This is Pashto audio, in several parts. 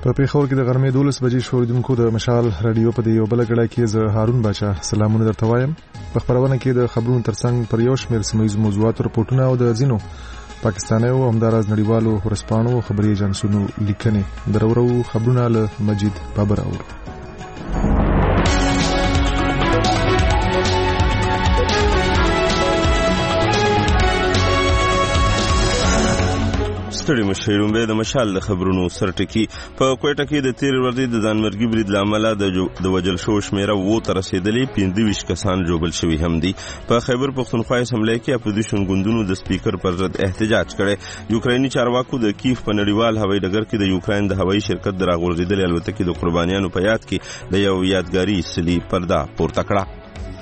په پیښور کې د غرمې 12 بجې شوریدونکو د مشال رادیو په یو بل غړای کې زه هارون بچا سلامونه درته وایم. په خبرونه کې د خبرونو ترڅنګ پر یو شمېر سیمه ییزو موضوعاتو رپورټونه او د ځینو پاکستاني او همداراز نړیوالو ورسپانو خبري ایجنسونو لیکنې درورو خبرونه له مجید بابر اور. ستړي مشرون به د مشال د خبرونو سرټکی په کوټه کې د تیر ورځې د ځانمرګي برید لامل د وجل شو شمیره وو تر رسیدلې 25 کسان جوړل شوی هم دي. په خیبر پختونخوا اسمبلی کې اپوزیشن ګوندونو د سپیکر پر ضد احتجاج کړي. یوکرینی چارواکو د کیف په نړیوال هوایي ډګر کې د یوکرين د هوایي شرکت د راغورځېدلې الوتکې د قربانیانو په یاد کې د یو یادګاري سلی پرده پورته کړه.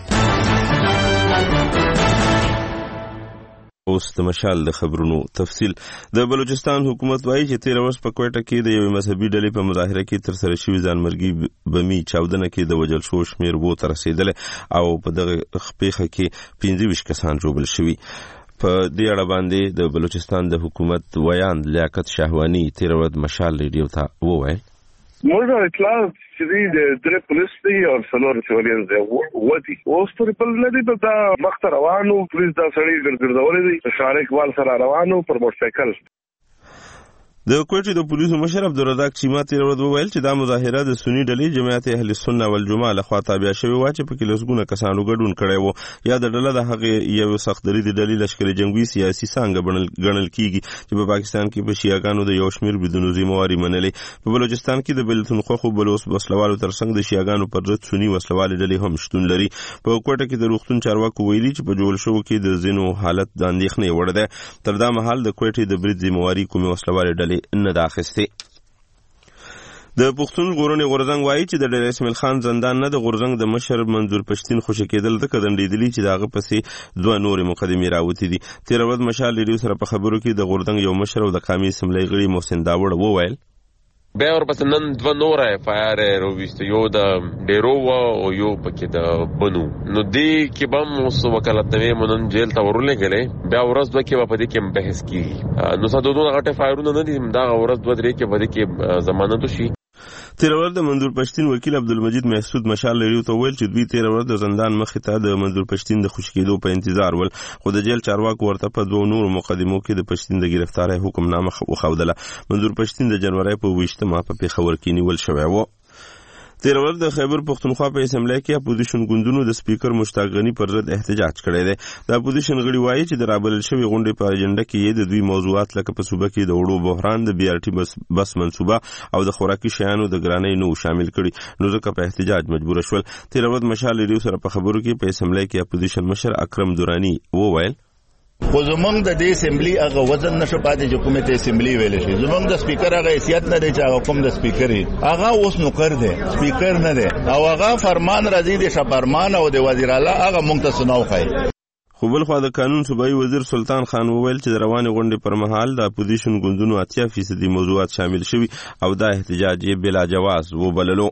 اوس د مشال د خبرونو تفصیل. د بلوچستان حکومت وایي چې 13 ورځ په کوټه کې د یو مذهبي ډلې په مظاهره کې تر سره شوی ځانمرګي بمي چاودنه کې د وجل شو شمیر وو تر رسیدل او په دغه خپېخه کې 25 کسان جوړل شوی. په دې اړه باندې د بلوچستان د حکومت ویان لیاقت شاهوانی 13 ورځ مشال ریډیو ته وویل موږ اطلاع چې د درې پولیس دی او څلور سیویلین دی ودی اوس پر بل نه دی په وخت روانو پولیس دا سړی ګرځولې دي شارک وال سره روانو پر موټر سایکل. د کوټې د پولیسو مشر عبدالرزاق چیما 13 ورځ وویل چې دا مظاهره د سنی ډلې جماعت اهل سنت والجماعه لخوا تابع شوی و چې په کې لسګونه کسانو ګډون کړی وو. یا د ډله د هغه یو سخت دریدي ډلې لشکري جنگي سیاسي څنګه ګڼل کیږي چې په پاکستان کې په شیعاګانو د یو شمیر بدون ذمہواری منلې. په بلوچستان کې د بلتونخوا خو بلوس وسلوالو ترڅنګ د شیعاګانو پر ضد سنی وسلوالې ډلې هم شتون لري. په کوټه کې د روغتون چارواکو ویلي چې په جوړ شو کې د زینو حالت د اندېښنې وړ ده. تر دا مهال د کوټې د برید ذمہواری کومه وسلوالې ډلې نه داخسته. د پښتون غورنی غورزنګ وایي چې د ډیر اسماعیل خان زندان نه د غورزنګ د مشر منظور پښتين خوشی کېدل د کډنډېدلی چې داغه پسې دوه نور مقدمې راوتی دي. 13 ورځ مشال لري سره په خبرو کې د غورزنګ یو مشر او د قومي اسمبلی غړي محسن داوړ وویل بیا ورپسې نن دوه نور فایر رويست یو د ډیرو او یو پکې د بنو نو دی کې به مو وکالتنامه مونږ جیل ته ورولېګلې بیا ورځ دوه کې په دې کې بحث کیږي. نو ساتونو غټه فایرونه نه دي دا ورځ دوه درې کې په دې کې ضمانت شي. 13 ورځ د منظور پښتين وکیل عبدالمجید محسود مشال لري ته ویل چې دوی 13 ورځ د زندان مخې ته د منظور پښتين د خوشکېدو په انتظار ول خو د جیل چارواکو ورته په دوه نور مقدمو کې د پښتين د گرفتاری حکم نامه وخودله. منظور پښتين د جنوري په 20 ماه په پیښور کې نیول شوی و. 13 ورځ د خیبر پختونخوا په اسمبلی کې اپوزیشن ګوندونو د سپیکر مشتاق غنی پر ضد احتجاج کړی دی. د اپوزیشن غړي وایي چې د رابلل شوی غونډې په اجنډا کې د دوی موضوعات لکه په صوبه کې د وړو بحران د بي ار ټي بس منصوبه او د خوراکي شیانو د ګرانۍ نو شامل کړي نو ځکه په احتجاج مجبور شول. 13 ورځ مشال لري سره په خبرو کې په اسمبلی کې اپوزیشن مشر اکرم دورانی وویل خو زمونږ د دې اسمبلی هغه وزن نشو پاتې چې کومه ته اسمبلی ویل شي. زمونږ د سپیکر هغه حیثیت نه دی چې هغه کوم د سپیکر هغه اوس نوکر دی سپیکر نه دی او هغه فرمان راځي د شپرمان او د وزیر اعلی هغه مونږ ته سناو خای. خو بل خو د قانون صوبایي وزیر سلطان خان وویل چې د روانې غونډې پر مهال د اپوزیشن ګوندونو 80% موضوعات شامل شوي او دا احتجاج یې بلا جواز وبللو.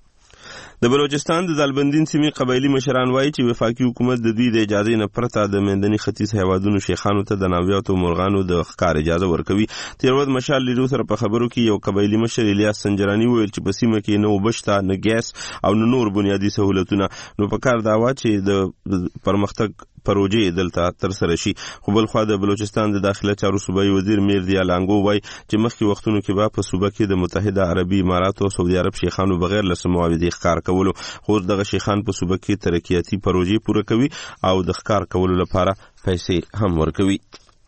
د بلوچستان د دالبندین سیمې قبایلی مشران وایي چې وفاقي حکومت د دوی د اجازه نه پرته د مندني ختیځ هیوادونو شیخانو ته د ناویاتو مرغانو د ښکار اجازه ورکوي. 13 ورځ مشال لري سره په خبرو کې یو قبایلی مشر الیاس سنجرانی وویل چې په سیمه کې نو بشتا نه ګیس او نور بنیادی سہولتونه نو په کار دا وا چې د پرمختګ پروژې دلته تر سره شي. خو بل خو د بلوچستان د داخله چارو صوبایي وزیر میر دیالانګو وایي چې مخکې وختونو کې به په صوبه کې د متحده عربي امارات او سعودي عرب شیخانو بغیر له معاهدې ښکار کولو خو دغه شیخان په صوبه کې ترقیاتي پروژې پوره کوي او د ښکار کولو لپاره پیسې هم ورکوي.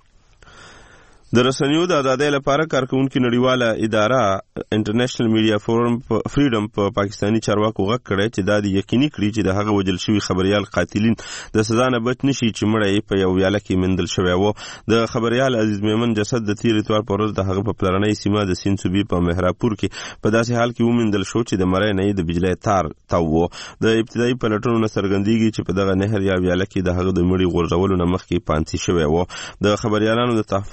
د رسنیو د ازادۍ لپاره کارکونکو نړیواله اداره انټرنیشنل میډیا فورم فریډم په پاکستانی چارواکو غږ کړی چې دا د یقیني کړي چې د هغه وجل شوی خبريال قاتلین د سزا نه بچ نشي چې مړی په یو ویاله کې مندل شوی وو. د خبريال عزیز میمن جسد د تیر اتوار پر ورځ د هغه په پلرنۍ سیمه د سین صوبې په مهراپور کې په داسې حال کې ومندل شو چې د مړی نه د بجلی تار تاو وو. د ابتدایي پلټونو نه څرګندېږي چې په دغه نهر یا ویاله کې د هغه د مړي غورځولو نه مخکې پانسي شوی وو. د خبريالانو د تحفظ نیویارک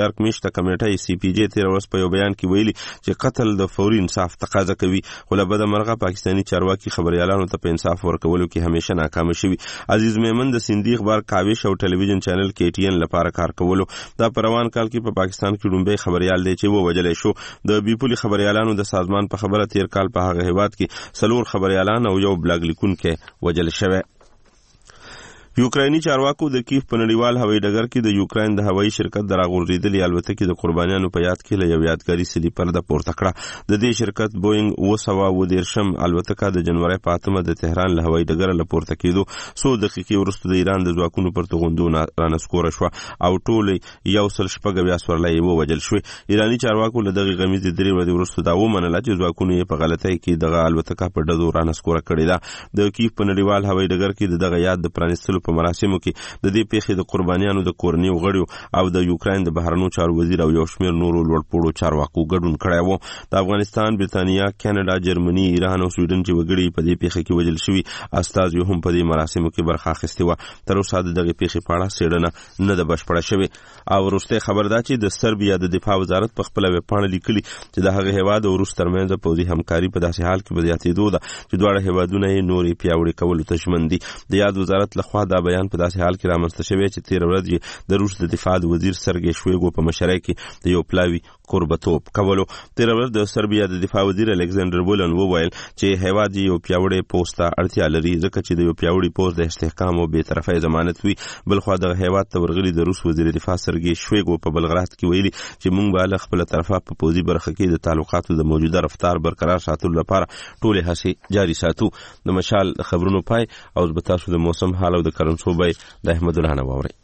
درک میشته کمیټه سی پی جی تیر ورځ په یو بیان کې ویلي چې قتل د فوري انصاف تقاضا کوي، خو له بده مرغه پاکستاني چارواکي خبريالانو ته په انصاف ورکولو کې همیشه ناکام شوي. عزیز میمن د سیندی اخبار کاوش او ټلویزیون چینل کې ټي ان لپاره کار کولو. دا په روان کال کې په پاکستان کې لومبي خبريال دی چې ووجلې شو. د بیپولي خبريالانو د سازمان په خبره تیر کال په هغه هیواد کې 4 خبريالان او یو بلاګ لیکونکي وجل شوی. یوکراني چارواکو د کیف په نړیوال هوایي ډګر کې د یوکرين د هوایي شرکت د راغورځېدلې الوتکې د قربانیانو په یاد کې له یو یادګاري سلیپر د پورته کړه. د دې شرکت بوینګ 913 الوتکه د جنوري په 8 د تهران له هوایي ډګر له پورته کېدو څو دقیقې وروسته د ایران د ځواکونو پر توغندو رانسکوره شوه او ټول یو سل شپږ بیا سورلۍ ووجل شوې. ایراني چارواکو له دغه غمیزې 3 ورځې وروسته دا ومنله چې ځواکونو یې په غلطۍ کې دغه الوتکه په ډزو رانسکوره کړې ده. د کیف په نړیوال هوایي ډګر کې دغه یاد د پرانیستلو په مراسمو کې د دې پیښې د قربانیانو د کورنیو غړیو او د یوکرين د بهرنیو چارو وزیر او یو شمېر نورو لوړپوړو چارواکو ګډون کړی و. د افغانستان، برتانیا، کاناډا، جرمني، ایران او سویډن چې وګړي په دې پیښه کې وژل شوي استازي هم په دې مراسمو کې برخه اخیستې وه. تر اوسه د دغې پیښې په اړه څېړنه نه ده بشپړه شوې. او وروستی خبر دا چې د سربیا د دفاع وزارت په خپله ویبپاڼه لیکلي چې د هغه هیواد او روس ترمنځ پوځي همکاري په داسې حال کې په زیاتېدو ده چې دواړه هیوادونه یې نورې پیاوړې کولو ته ژمن دي. د یاد وزارت لخوا دا بیان په داسې حال کې رامنځته شوی چې تېره ورځ د روس د دفاع د وزیر سرګی شویګو په مشرۍ کې د یو پلاوي قربتوب کولو. تېره ورځ د سربیا د دفاع وزیر الکساندر وولن وویل چې هیواد یې یو پیاوړی پوځ ته اړتیا لري ځکه چې د یو پیاوړي پوځ د استحکام او بېطرفۍ ضمانت وي. بلخوا دغه هیواد ته ورغلي د روس وزیر دفاع سرګی شویګو په بلغراد کې ویلي چې موږ به له خپله طرفه په پوځي برخه کې د تعلقاتو د موجوده رفتار برقرار ساتلو لپاره ټولې هڅې جاري ساتو. د مشال خبرونو پای او به تاسو د موسم حال او د کرنسو بیې د احمد الله نه واورئ.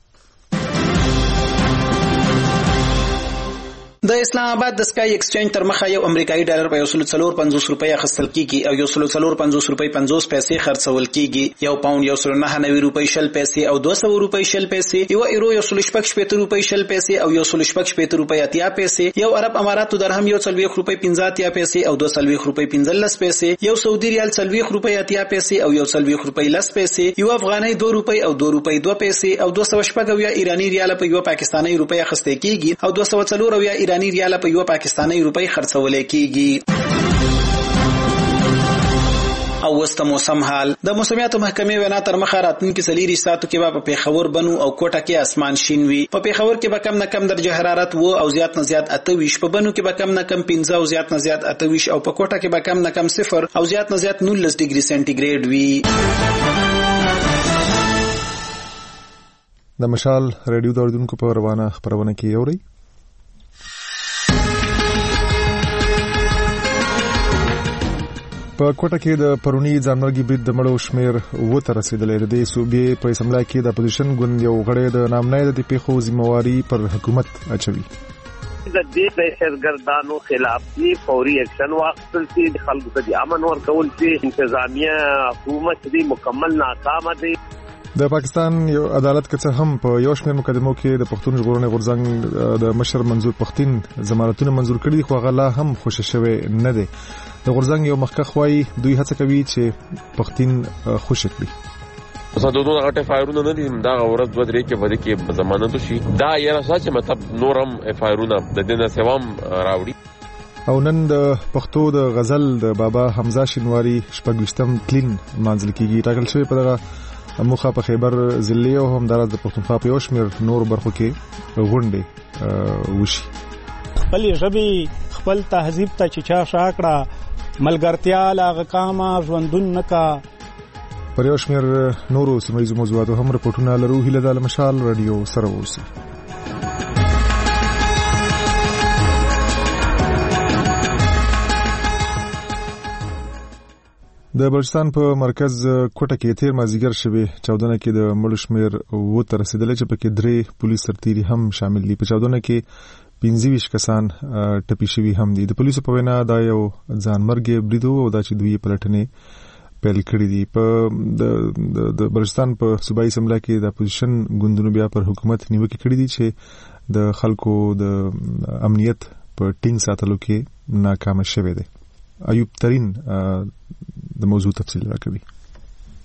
د اسلام آباد د سکای ایکسچینج تر مخه یو امریکایي ډالر په 150 روپۍ اخیستل کیږي او 150 روپۍ 50 پیسې خرڅول کیږي. یو پاوند 190 روپۍ 60 پیسې او 200 روپۍ 60 پیسې، یو ایرو 160 روپۍ 60 پیسې او 160 روپۍ 80 پیسې، یو عرب اماراتو درهم 140 روپۍ 50 پیسې او 240 روپۍ 15 پیسې، یو سعودي ریال 40 روپۍ 80 پیسې او 140 روپۍ 10 پیسې، یو افغاني 2 روپۍ او 2 روپۍ 2 پیسې او 240 ایرانی ریال په یو پاکستانی روپۍ اخیستل کیږي او 240 ایرانی ریال په یو پاکستانی روپۍ خرڅول کیږي. او وسته موسم حال. د موسمیاتو محکمې وینا تر مخه راتلونکي 4 ساعتو کې په پیښور، بنو او کوټه کې اسمان شین وي. په پیښور کې به کم نه کم درجه حرارت و او زیات نه زیات 28، په بنو کې به کم نه کم 15 او زیات نه زیات 28 او په کوټه کې به کم نه کم 0 او زیات نه زیات 19 ډیګري سنټیګریډ وي. د مشال ریډیو د اوریدونکو په روانه خبرونه کې اوري. په کوټه کې د پرونی ځانمرګي برید د مړو شمیر وته رسیدلې. د صوبې په اسمبلی کې د اپوزیشن ګوند یو غړی د نامنای د پیښو ذمہواری پر حکومت اچوي. د دې دهشتګردانو خلاف فوري اکشن واخیستل شي، خلکو ته امن ورکول شي. انتظامیه حکومت دې مکمل ناکامه دي. د پاکستان یو عدالت کې هم په یو شمېر مقدمو کې د پښتون ژغورنې غورځنګ د مشر منظور پښتين ضمانتونه منظور کړي، خو هغه لا هم خوشی شوی نه دی. د غورځنګ یو مخکښ وایي دوی هڅه کوي چې پښتين خوشی کړي. صدودونه غټه فایرونه نه دي، دا ورځ دوه درې کې بده کې ضمانت شي. دا یره ساچ مطلب نورم فایرونه د دې نه سوام راوړي. او نن د پښتو د غزل د بابا حمزه شینواری شپږوشتم کلین منځل کېږي. ټاکل شوی په دغه موخه په خیبر ضلع او هم د پښتونخوا په یو شمېر نور برخو کې غونډې وشي. خپل ژبې خپل تهذیب ته چې چا شاکړه ملګرتیا لاغه کاما ژوندون نکا. پر یو شمېر نورو سیمه‌ییزو موضوعاتو هم رپورټونه لرو. هیله ده له مشال رادیو سره اوسئ. د بلوچستان په مرکز کوټه کې تیر مازیګر شوی 14 کې د مړو شمیر وته رسیدلې چې پکې 3 پولیس سرتیري هم شامل دي. په 14 کې 25 کسان ټپي شوي هم دي. د پولیسو په وینا دا یو ځانمرګي برید او دا چې دوی پلټنې پیل کړې دي. په د بلوچستان په صوبایي اسمبلی کې د اپوزیشن ګوندونو بیا پر حکومت نیوکه کړې دي چې د خلکو د امنیت په ټینګ ساتلو کې ناکام شوی دی. ایوب ترین د موضوع تفصیل راکوي.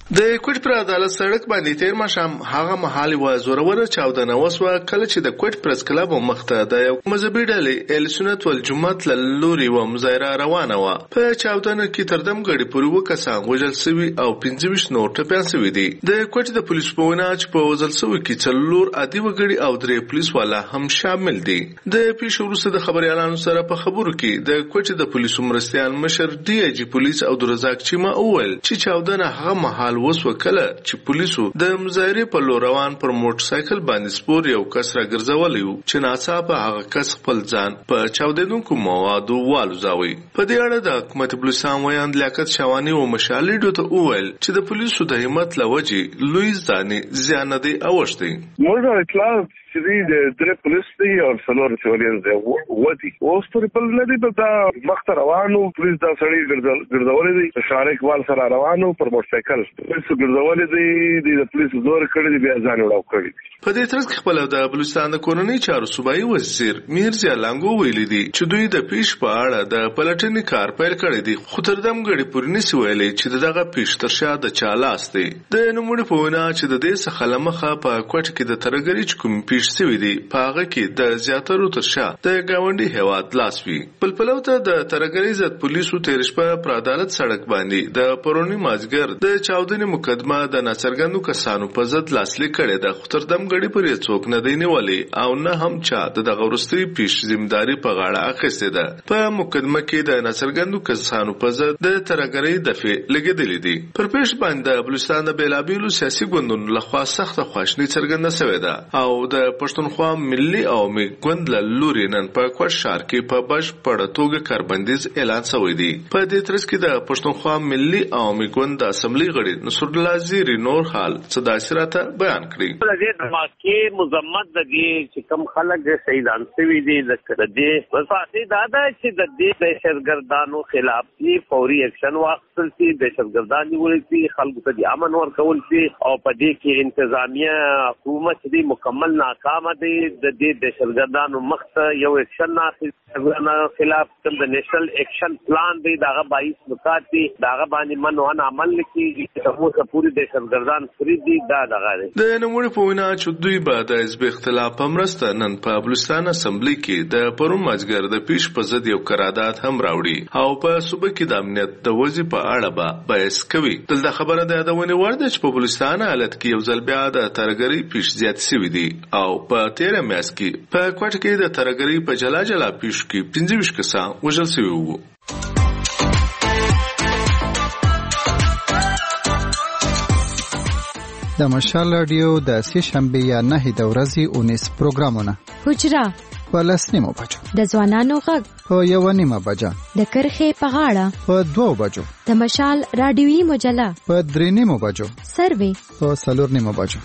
د کوټ پر عدالت سړک باندې تیر ماښام هغه مهال و زوروره چاودنه وسوه کله چې د کوټ پرس کلب مخته د یو مذهبي ډلې ال سنت والجماعت لوري و مظاهره روانه و. په چاودنه کې تر دم غړي پورې وکسان وژل شوي او 25 نور ټپيان شوي دي. د کوټ د پولیس په وینا چې په وژل شوي کې څلور عادي وګړي او 3 پولیس والا هم شامل دي. د پیښو وروسته د خبريالانو سره په خبرو کې د کوټ د پولیسو مرستيال مشر ډي اي جي پولیس او درزاک چیما اول چې چاودنه هغه مهال وسو کله چې پولیسو د مظاهره په لور روان پر موټر سایکل باندې سپور یو کس را ګرځولي و چې ناڅاپه هغه کس خپل ځان په چاودیدونکو موادو والوزاوي. په دې اړه د حکومت بلوچستان ویاند لیاقت شوانی او مشالې ډوته وویل چې د پولیسو د همت لوجې لوی ځاني زیان نه دی اوښتي. موږ اطلاع چې د درې پولیس دي او څلور سیویلین دي ودی اوس پر بل نه دي په مخ روانو پولیس دا سړی ګرځولې دي شارک وال سره روانو پر موټر سایکل پولیس ګرځولې دي د پولیس زور کړی دی بیا ځان وړاو کړی. په دې ترڅ کې خپل د بلوچستان د کورنۍ چارو صوبایي وزیر میرزا لانګو ویلي دي چې دوی د پیش په اړه د پلټنې کار پیل کړی دی خو تر دم غړي پورې نسی ویلي چې دغه پیش تر شا د چالاس دی. د نوموړي په وینا چې د دې څخه لمخه په کوټ کې د ترګری کوم پیش سوي دي په هغه کې د زیاترو تر شا د گاونډي هواد لاسوي. پلپلو ته د ترګری ضد پولیسو تیر شپه پر عدالت سړک باندې د پرونی مازګر د چاودنې مقدمه د ناڅرګندو کسانو په ضد لاسلیک کړي د خطردم غړي پرې څوک نه دی نیولې او نه هم چا د غورستي پیش ذمہداري په غاړه اخیسته ده. په مقدمه کې د ناڅرګندو کسانو په ضد د ترګری دفع لګیدلې دي. پر پیش باندې بلوچستان د بیلابیلو سیاسي ګوندونو لخوا سخت خواشنی څرګنده شوې ده او د پښتونخوا ملي او میګوند لوري نن په کوټ ښار کې په بش پړه توګه کاربندیز اعلان شوی دی. په دې ترڅ کې د پښتونخوا ملي او میګوند د اسمبلی غړي نصر الله زیری نور حال صداسراته بیان کړی. د دې دماکي مزمت د دې چې کم خلک د شهیدان شوي دي د دې وفاتي دادا چې د دې دهشتګردانو خلاف فوري اکشن واخیستل شي دهشتګردان نیول شي خلکو ته د امن ورکول شي او په دې کې انتظامیه حکومت دې مکمل ناکام دي. د دې دهشتګردانو مخته یو اکشن نه خلاف د نېشنل اکشن پلان دی داغه 22 نکات دي داغه باندې منوان عمل کیږي چې پوری دهشتګردان فری دي دا دغه دی. د نوموړي په وینا چې دوی به د حزب اختلاف په مرسته نن په بلوچستان اسمبلی کې د پرون مازګر د پیش په ضد یو قرارداد هم راوړي او په صوبه کې د امنیت د وضعیت په اړه به بحث کوي. دلته خبره ده د ونی ورده چې په بلوچستان حالت کې یو ځل بیا د ترګری پیش زیات شوی دی او په 13 میاشت کې په کوټ کې د ترګری په جلا پیش کې 25 کسان وژل شوي وو. د مشال رادیو د سې شنبه یا 9 د ورځې 19 پروګرامونه حجره په 10 بجو د ځوانانو غږ په 1 بجه د کرخه په غاړه په 2 بجو د مشال رادیوي مجله په 3 بجو سروي په 4 بجو.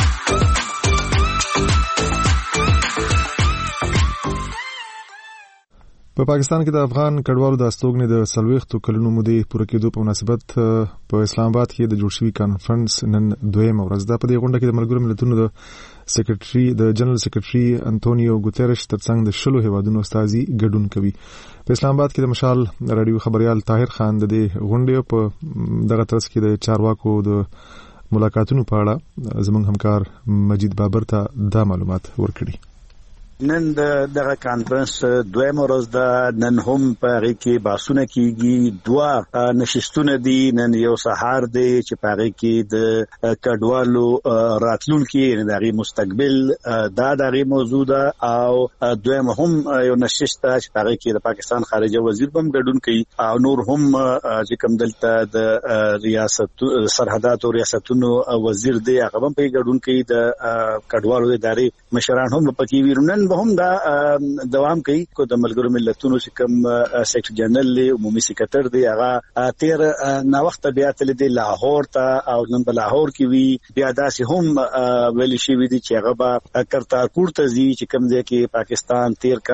په پاکستان کې د افغان کډوالو د استوګنې د 40 کلونو مودې پوره کېدو په مناسبت په اسلام آباد کې د جوړ شوي کانفرنس نن 2 ورځ ده. په دې غونډه کې د ملګرو ملتونو د سیکریټري د جنرال سیکریټري انټونیو ګوتيرش ترڅنګ د 10 هیوادونو استازي ګډون کوي. په اسلام آباد کې د مشال رادیو خبريال طاهر خان د دې غونډې په دغه ترڅ کې د چارواکو د ملاقاتونو په اړه زموږ همکار مجید بابر ته دا معلومات ورکړي. نن دغه کانفرنس 2 ورځ ده. نن هم په هغه کې بحثونه کیږي. 2 نشستونه دي. نن یو سهار دی چې په هغه کې د کډوالو راتلونکي یعنی دغه مستقبل دا دغه موضوع ده او دویم هم یو نشست چې په هغه کې د پاکستان خارجه وزیر هم ګډون کوي او نور هم چې کوم دلته د ریاست سرحدات او ریاستونو وزیر دی هغه هم په ګډون کوي. د کډوالو ادارې مشران هم پکې ویرونن هم دا دوام کوي. کو د ملګرو ملتونو چې کوم سیکریټری جنرال عمومي سکرټر دی هغه تیر نا وخت بیا تل دی لاهور ته او نن په لاهور کې وی بیا داسې هم ویل شي وی دي چې هغه با کرتارپور ته ځي چې کوم ځای کې پاکستان تیر کال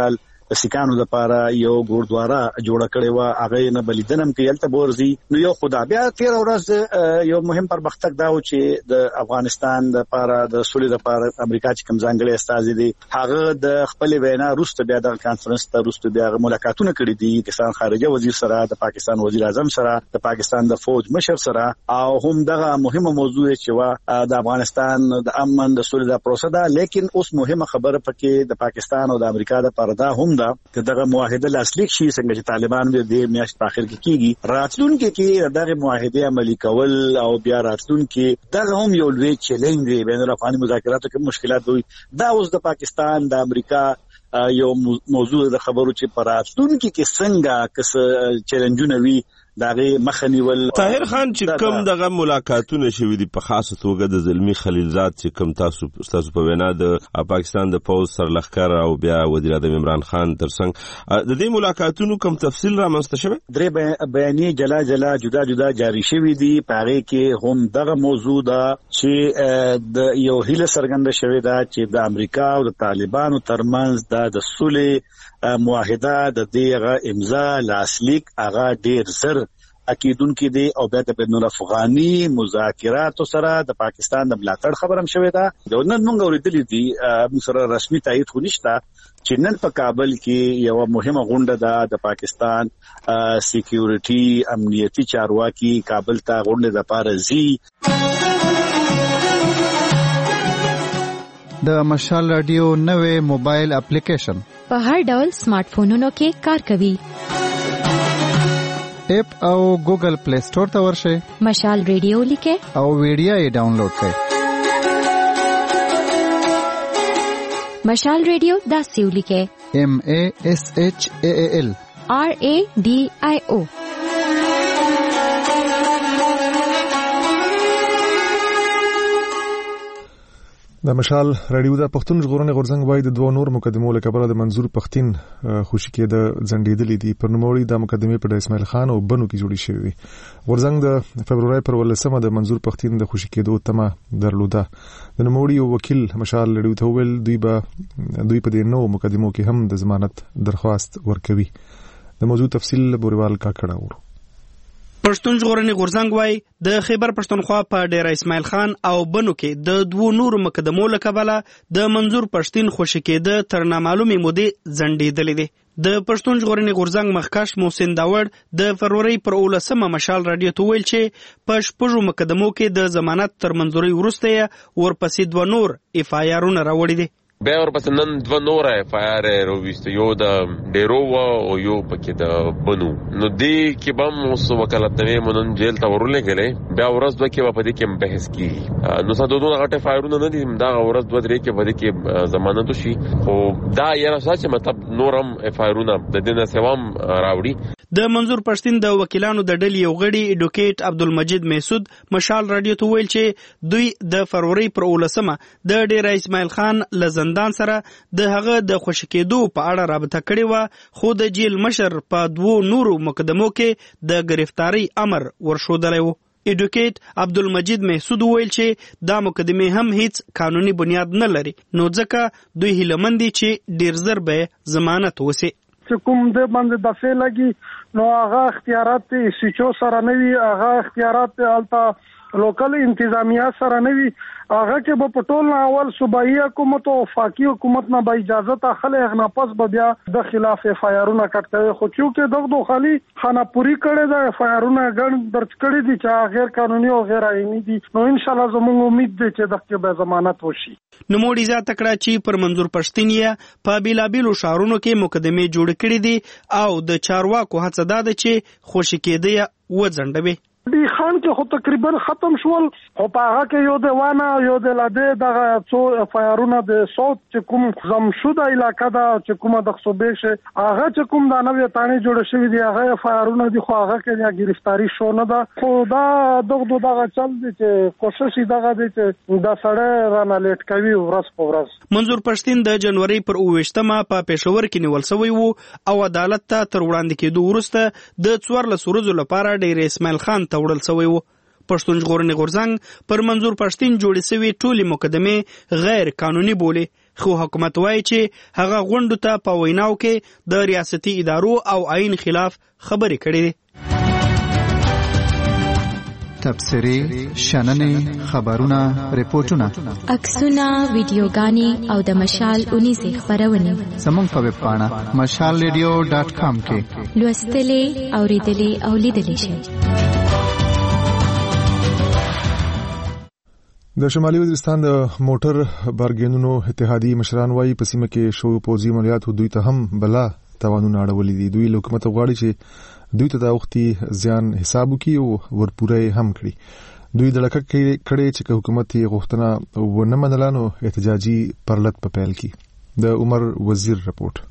سکانو لپاره یو ګوردواره جوړه کړې و، هغه نه بلیدنم کې یلته بورزي. نو یو خدا بیا 13 ورځ یو مهم پرمختګ دا و چې د افغانستان لپاره د سولې لپاره امریکا چې کوم ځانګړي استازي دي هغه د خپل وینا وروسته بیا د کانفرنس ته وروسته بیا ملاقاتونه کړي دي پاکستان خارجه وزیر سره، د پاکستان وزیر اعظم سره، د پاکستان د فوج مشر سره، او هم دغه مهمه موضوع چې وا د افغانستان د امن د سولې د پروسه ده. لیکن اوس مهمه خبره پکې د پاکستان او د امریکا د پرده هم ده چې دغه معاهده لاسلیک شي څنګه چې طالبان د میاشت په اخر کې کیږي. راتلونکي کې دغه معاهده عملي کول او بیا راتلونکي دغه هم یو لوی چیلنج دی بین الافغاني مذاکراتو کې مشکلات وي. دا اوس د پاکستان د امریکا یو موضوع د خبرو چې پراتلونکي کې څنګه کس چیلنجونه وي دغه مخنیول. طاهر خان چې کوم دغه ملاقاتونه شوي دي په خاصه توګه د زلمی خلیلزاد چې کوم تاسو په وینا د پاکستان د پوز سرلښکر او بیا وزیر اعظم عمران خان ترڅنګ د دې ملاقاتونو کوم تفصیل رامنځته شوی؟ درې بیانیه جلا جدا جدا جاری شوي دي. په هغه کې هم دغه موضوع ده چې د یو هیله څرګنده شوې ده چې د امریکا او د طالبانو ترمنځ د سولې معاهده د دې امضا لاسلیک هغه ډیر زر اکیدون کې دی او بیا د بین الافغاني مذاکراتو سره د پاکستان د ملاتړ خبرم شوې ده. د نن موږ اوریدلې دي موږ سره رسمي تایید خو نشته چې نن په کابل کې یو مهمه غونډه ده د پاکستان سکیورټي امنیتي چارواکي کابل ته غونډه د پارزي. د مشال رادیو نوې موبایل اپلیکیشن په هر ډول سمارټ فونونو کې کار کوي. اپ او ګوګل پلی سٹور ته ورشئ، مشال ریډیو لیکئ او ویډیو یې ډاونلوډ کړئ. مشال ریډیو داسې ولیکئ MASHAAL RADIO. د مشال رادیو د پښتون ژغورنې غورځنګ وای د دوه نور مقدمو له کبره د منظور پښتين خوشی کې د ځنډېدلې دي. پر نوموړي د مقدمې په اسماعیل خان او بنو کې جوړې شوې دي. غورځنګ د فبرवरी پر 18 د منظور پښتين د خوشی کېدو تمه درلوده. د نوموړي وکیل مشال رادیو ته ویل دوی په دې نو مقدمو کې هم د ضمانت درخواست ورکوي. د موضوع تفصیل بوریوال کا کړه ورو. پښتون ژغورنې غورځنګ وای د خیبر پښتونخوا په ډیر اسماعیل خان او بنو کې د دوه نورو مقدمو له کبله د منظور پښتين خوشی کېده تر نامعلومه مودې ځنډېدلې دي. د پښتون ژغورنې غورځنګ مخکښ محسن داوړ د فبرवरी پر 18 مشال رادیو ته ویل چې په شپږو مقدمو کې د ضمانت تر منځوري وروسته ورپسې دوه نور FIR-ونه راوړي دي. بیا ورپسې نن دوه نور FIR راوویسته، یو د ډیرو او یو پکې د بنو. نو دې کې به هم اوس وکالتنامې مو نن جیل ته ورولېږلې، بیا ورځ دوه کې به په دې کې بحث کېږي. نو څه دونه غټ FIR-ونه نه دي، دغه ورځ دوه درې کې به دې کې ضمانت وشي. خو دا یاره څه چې مطلب نور هم FIR-ونه د دې نه سوا هم راوړي. د منظور پښتين د وکیلانو د ډلې یو غړي ایډوکیټ عبدالمجید محسود مشال رادیو ته ویل چې دوی د فبرवरी پر 18 د ډیر اسماعیل خان لزندان سره د هغه د خوشی کېدو په اړه رابطه کړې و، خو د جیل مشر په دوه نورو مقدمو کې د گرفتاری امر ورشودلی و. ایډوکیټ عبدالمجید محسود ویل چې دا مقدمه هم هیڅ قانوني بنیاد نه لري، نو ځکه دوی هیلمن دي چې ډیر زر به ضمانت وسی. چې کوم د باندې د فعل لګي نو هغه اختیارات سچو سره نه وي، هغه اختیارات الته لوکل انتظامیه سره نه وي، هغه کې به پټول اول صوبایي حکومت او وفاقي حکومت نه به اجازه تاخله اغنا پس به بیا د خلاف FIR-ونه کټ کوي. خو چې دغه خالي خانه پوری کړي دا FIR-ونه ګڼ درج کړي دي چې غیر قانوني او غیر آئینی دي. نو ان شاء الله زموږ امید دی چې دغه به ضمانت وشي. نو موږ ځا تکړه چې پر منظور پښتين یې په بیلابیلو شهرونو کې مقدمه جوړ کړي دي او د چارواکو هڅه ده چې خوشی کېده وځنډوي. دی خان کې خو تقریبا ختم شول، خو په هغه کې یو د وانه یو د لاده دغه څو FIR-ونه د صوت چې کوم زمشوده علاقې دا چې کومه د صوبې شه هغه چې کوم د نوې تانې جوړ شوی دی هغه FIR-ونه دي، خو هغه کې یا گرفتاری شو نه ده. خو دا دغه چل دي چې کوشش دغه دي چې دا سړی رانه لیټ کوي ورځ په ورځ. منظور پښتين د جنوري پر 28 په پېښور کې نیول شوی وو او عدالت ته تر وړاندې کېدو وروسته د 14 ورځې لپاره ډیر اسماعیل خان وړل شوی و. پښتون ژغورنې غورځنګ پر منظور پښتين جوړې شوی ټولې مقدمې غیر قانوني بولي، خو حکومت وایي چې هغه غونډو ته په ویناو کې د ریاستي ادارو او آئین خلاف خبرې کړې دي. تبصرې، شننې، خبرونه، ریپورتونه، عکسونه، ویډیوګانې او د مشال 19 خبرونه زموږ په ویب پاڼه mashalradio.com کې لوستلې، اوریدلې او لیدلې شئ. د شمالي وزیرستان د موټر بارګینونو اتحادیې مشران وايي په سیمه کې شو پوځي عملیاتو دوی ته هم بلا توانونه اړولې دي. دوی له حکومت غواړي چې دوی ته د وختي زیان حساب وکړي او ورپوره هم کړي. دوی د لکه کړي چې حکومت یې غوښتنه ونه منله نو احتجاجي پرلط په پیل کې. د عمر وزیر رپورت.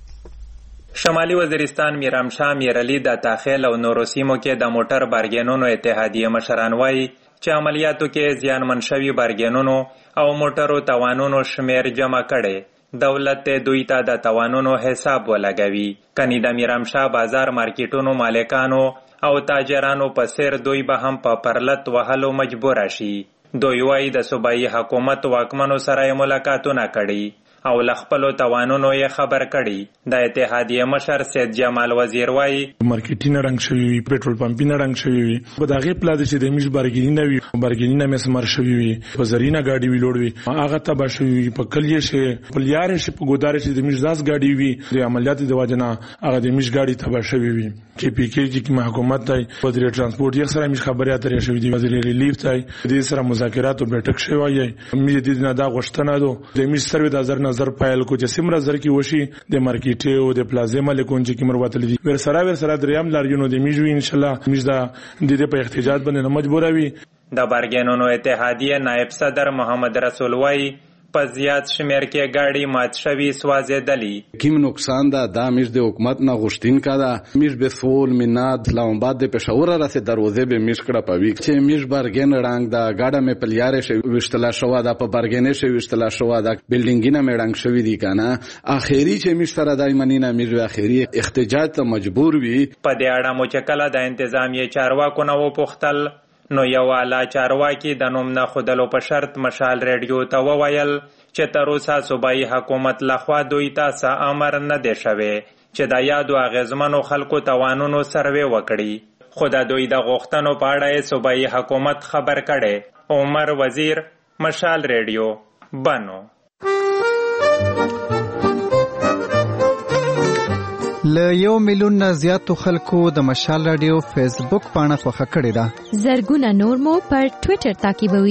شمالي وزیرستان میرامشاه میرعلی د تاخیل او نورو سیمو کې د موټر بارګینونو اتحادیې مشران وايي چې عملیاتو کې زیانمن شوي بارګینونو او موټرو توانونو شمیر جمع کړي. دولت دوی ته د توانونو حساب ولګوي. کني د میرامشاه بازار مارکیټونو مالکانو او تاجرانو په سر دوی به هم په پرلط وهلو مجبور شي. دوی وايي د صوبایي حکومت واکمنو سره ملاقاتونه کړي او لخپلو توانونو یې خبر کړي. د اتحادیې مشر سید جمال وزیر وايي مارکیټینه رنګ شوی وي، پېټرول پمپینه رنګ شوی وي، په دغه پلاده چې د میش بارګینینه وي، بارګینینه مې سمر شوی وي، په زرینه گاډي وی لوړ وي، هغه تبا شوی وي، په کلیه شي په لیار شي په ګودار شي د میش داس گاډي وي، د عملیات د واجنه هغه د میش گاډي تبا شوی وي. کې پی کې چې حکومت ته وزیر ترانسپورت یې سره میش خبري اترې شوی دی، وزیر ریلیف ته د سره مذاکرات او بیٹک شوی وي. مې د دې نه دا غوښتنه ده د میش سروي د نظر پایل کو چې سیمره زر کې وشي د مارکیټ او د پلازا مالکون چې کوم وروتل دي ور سره دریم لاریونو د میجوي ان شاء الله میج دا د دې په احتجاج باندې مجبوروي. د بارګینونو اتحادیې نائب صدر محمد رسول وايي په زیات شمیر کې گاډي مات شوي سوځېدلې. کیم نقصان دا میش د حکومت نه غوښتین کړه. میش به فول مناد اسلام آباد د پېښور راځي دروازه به میش کړه پوي چې میش بارګین رنګ دا گاډه مې پلیاره شي وشتلا شو دا په بارګینې شي وشتلا شو دا بلډینګینه مې رنګ شوی دي کنه. اخیری چې میش سره دایمنی نه میش اخیری احتجاج ته مجبور وي. په دې اړه مو چې کله د انتظامیه چارواکو نه وپوښتل نو یو اعلی چارواکي د نوم نه خودلو په شرط مشال ریډیو ته وویل چې تر اوسه صوبایي حکومت لخوا دوی ته څه امر نه دی شوی چې د یادو اغیزمنو خلکو توانونو سروې وکړي. خو د دوی د غوښتنو په اړه صوبایي حکومت خبر کړي. عمر وزیر، مشال ریډیو، بنو. له 1 میلیون نه زیاتو خلکو د مشال رادیو فیسبوک پاڼه خوښه کړې ده. زرګونه نور مو پر ټوئیټر تعقیبوي.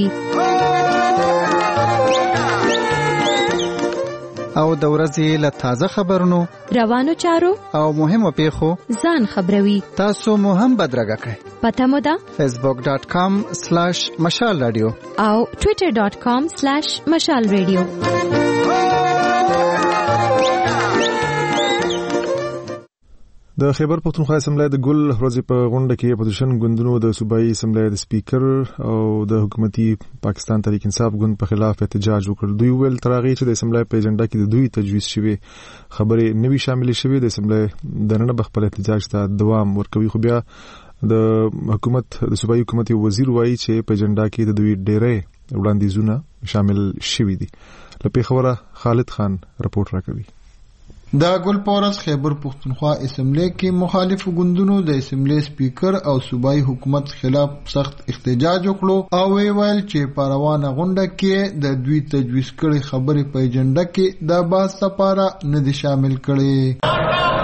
او د ورځې له تازه خبرونو، روانو چارو او مهمو پیښو ځان خبروي. تاسو مو هم بدرګه کړئ. پته مو ده facebook.com/mashalradio او twitter.com/mashalradio. د خیبر پختونخوا اسمبلی د ګل ورځې په غونډه کې اپوزیشن ګوندونو د صوبایي اسمبلی د سپیکر او د حکومتي پاکستان تحریک انصاف ګوند په خلاف احتجاج وکړ. دوی ویل تر هغه چې د اسمبلی په ایجنډا کې د دوی تجویز شوی خبرې نوي شامل شوی د اسمبلی د نن بخپل احتجاج ته دوام ورکوي. خو بیا د حکومت د صوبایي حکومت وزیر وایي چې په ایجنډا کې د دوی ډېرې وړاندیزونه شامل شوی دي. لپاره خبره خالد خان رپورټ راکوي. د ګل پورس خیبر پختونخوا اسمبلی کې مخالف ګوندونو د اسمبلی سپیکر او صوبایي حکومت خلاف سخت احتجاج وکړو او ویل چې په روانه غونډه کې د دوی تجویز کړي خبرې په ایجنډا کې د بحث لپاره نه دي شامل کړي.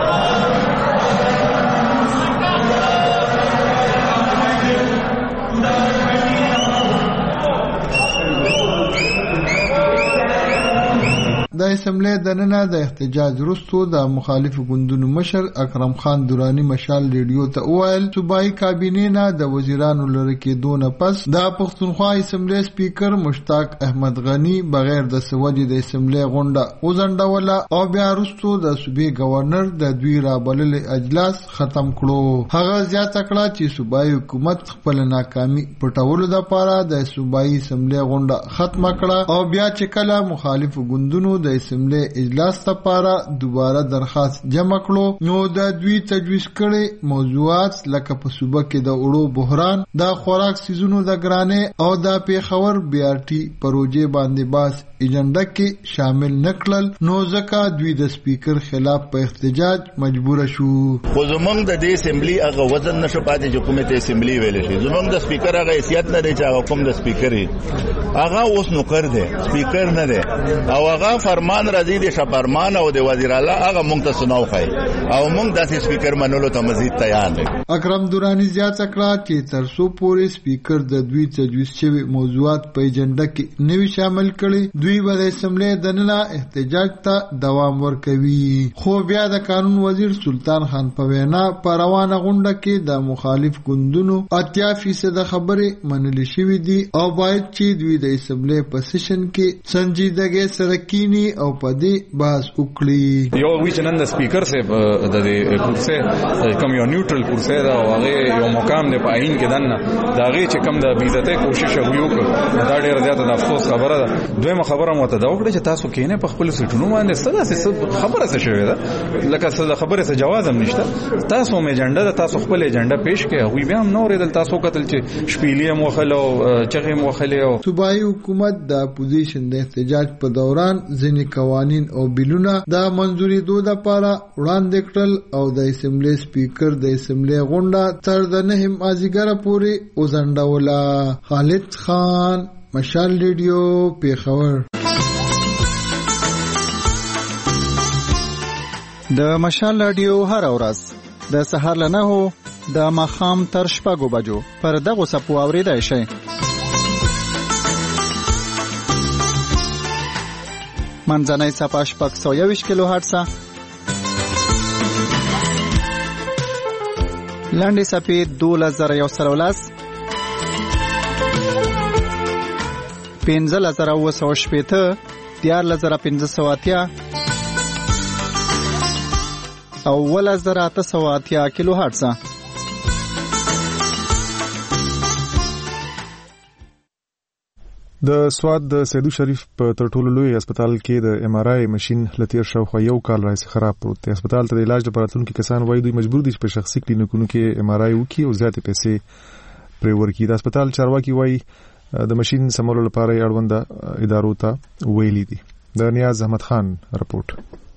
د اسمبلی د نن د احتجاج وروسته د مخالف ګوندونو مشر اکرم خان درانی مشال ریډیو ته وویل صوبایي کابینې نه د وزیرانو لرې کېدو نه پس د پښتونخوا اسمبلی سپیکر مشتاق احمد غنی بغیر د سوجي د اسمبلی غونډه وزنډوله او بیا وروسته د صوبې گورنر د دوی رابلل اجلاس ختم کړو. هغه زیاته کړه چې صوبایي حکومت خپل ناکامي پټولو لپاره د صوبایي اسمبلی غونډه ختمه کړه او بیا چې کله مخالف ګوندونو د د اسمبلی اجلاس لپاره دوباره درخواست جمع کړو. نو د دوی تجویز کړي موضوعات لکه په صوبه کې د اوړو بحران، د خوراک سیزونو د ګرانۍ او د پیښور BRT پروژې باندې باس ایجنډا کې شامل نکړل. نو ځکه دوی د سپیکر خلاف په احتجاج مجبور شو. خو زمونږ د دې اسمبلی هغه وزن نشو پاتې چې کومه ته اسمبلی ویل شي. زمونږ د سپیکر هغه حیثیت نه دی چې هغه کوم د سپیکر هغه اوس نوکر دی، سپیکر نه دی، او هغه فرمان راځي د شپرمان او د وزیر اعلی هغه مونږ ته سناو خای او مونږ داسې سپیکر منلو ته مزید تیار یو. اکرم درانی زیاته کړه چې تر څو پورې سپیکر د دوی تجویز شوی موضوعات په ایجنډا کې نوي شامل کړي، دوی به د اسمبلی دننه احتجاج ته دوام ورکوي. خو بیا د قانون وزیر سلطان خان په وینا په روانه غونډه کې د مخالف ګوندونو 80% خبرې منل شوې دي او باید چې دوی د اسمبلی په سیشن کې سنجیدګۍ سره کینی او په دې بحث وکړي. یو وی چې نن د سپیکر سره د کرسي کوم یو نیوټرل کرسي دا او هغه یو مقام دی په عین کې دنه دا هغه چې کوم د بیزته کوشش وکړ دا ډیر زیاته د افسوس خبره ده. دویمه خبره مو ته دا وکړه چې تاسو کینه په خپل سټونو باندې ستاسو خبره څه شوې ده لکه څه خبره څه جواز هم نشته. تاسو مې ایجنډا د تاسو خپل ایجنډا پیش کړئ، هغه بیا هم نور دل تاسو کتل چې شپېلې موخلو چغې موخلو. صوبایي حکومت د اپوزیشن د احتجاج په دوران ځینې قوانین او بیلونه د منځوري دوه لپاره وړاندې کړل او د اسمبلی سپیکر د اسمبلی غونډه تر د 9 مازیګر پورې وزنډوله. خالد خان، مشال ریډیو، پیښور. د مشال رادیو هر ورځ د سهار له 9 د ماښام تر 6 بجو پر دغه سپو اوریدای شي. منځنۍ صفحه 621 کیلو هرتز، لاندې صفحه 2113 15980 14580 او 1880 کیلو هرتز. د سواد د سیدو شریف په تر ټولو لوی هسپتال کې د MRI ماشين لتیر شاوخوا یو کال راځي خراب پروت دی. هسپتال ته د علاج لپاره تلونکي کسان وایي دوی مجبور دي چې په شخصي کلینیکونو کې MRI وکړي او زیاتې پیسې پرې ورکړي. د هسپتال چارواکي وایي د ماشين سمولو لپاره اړوند ادارو ته ویلي دي. د نیاز احمد خان رپورټ.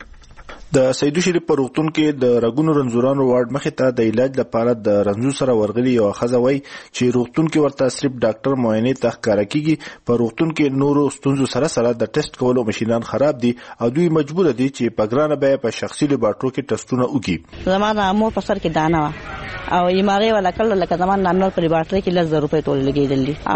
د سیدو شریف په روغتون کې د رګونو رنځورانو وارډ مخې ته د علاج لپاره د رنځو سره ورغلي یو ښځه وایي چې روغتون کې ورته صرف ډاکټر معاینې ته ښکاره کیږي. په روغتون کې نورو ستونزو سره سره د ټیسټ کولو ماشینان خراب دي او دوی مجبور دي چې په ګرانه بیه په شخصي لیبارټرو کې ټیسټونه وکړي. زمانه مور په سر کې دانه وا او یماغه ولا کله لکه زمان نامنل په لیبارټري کې 1000 روپۍ ټول لګیدل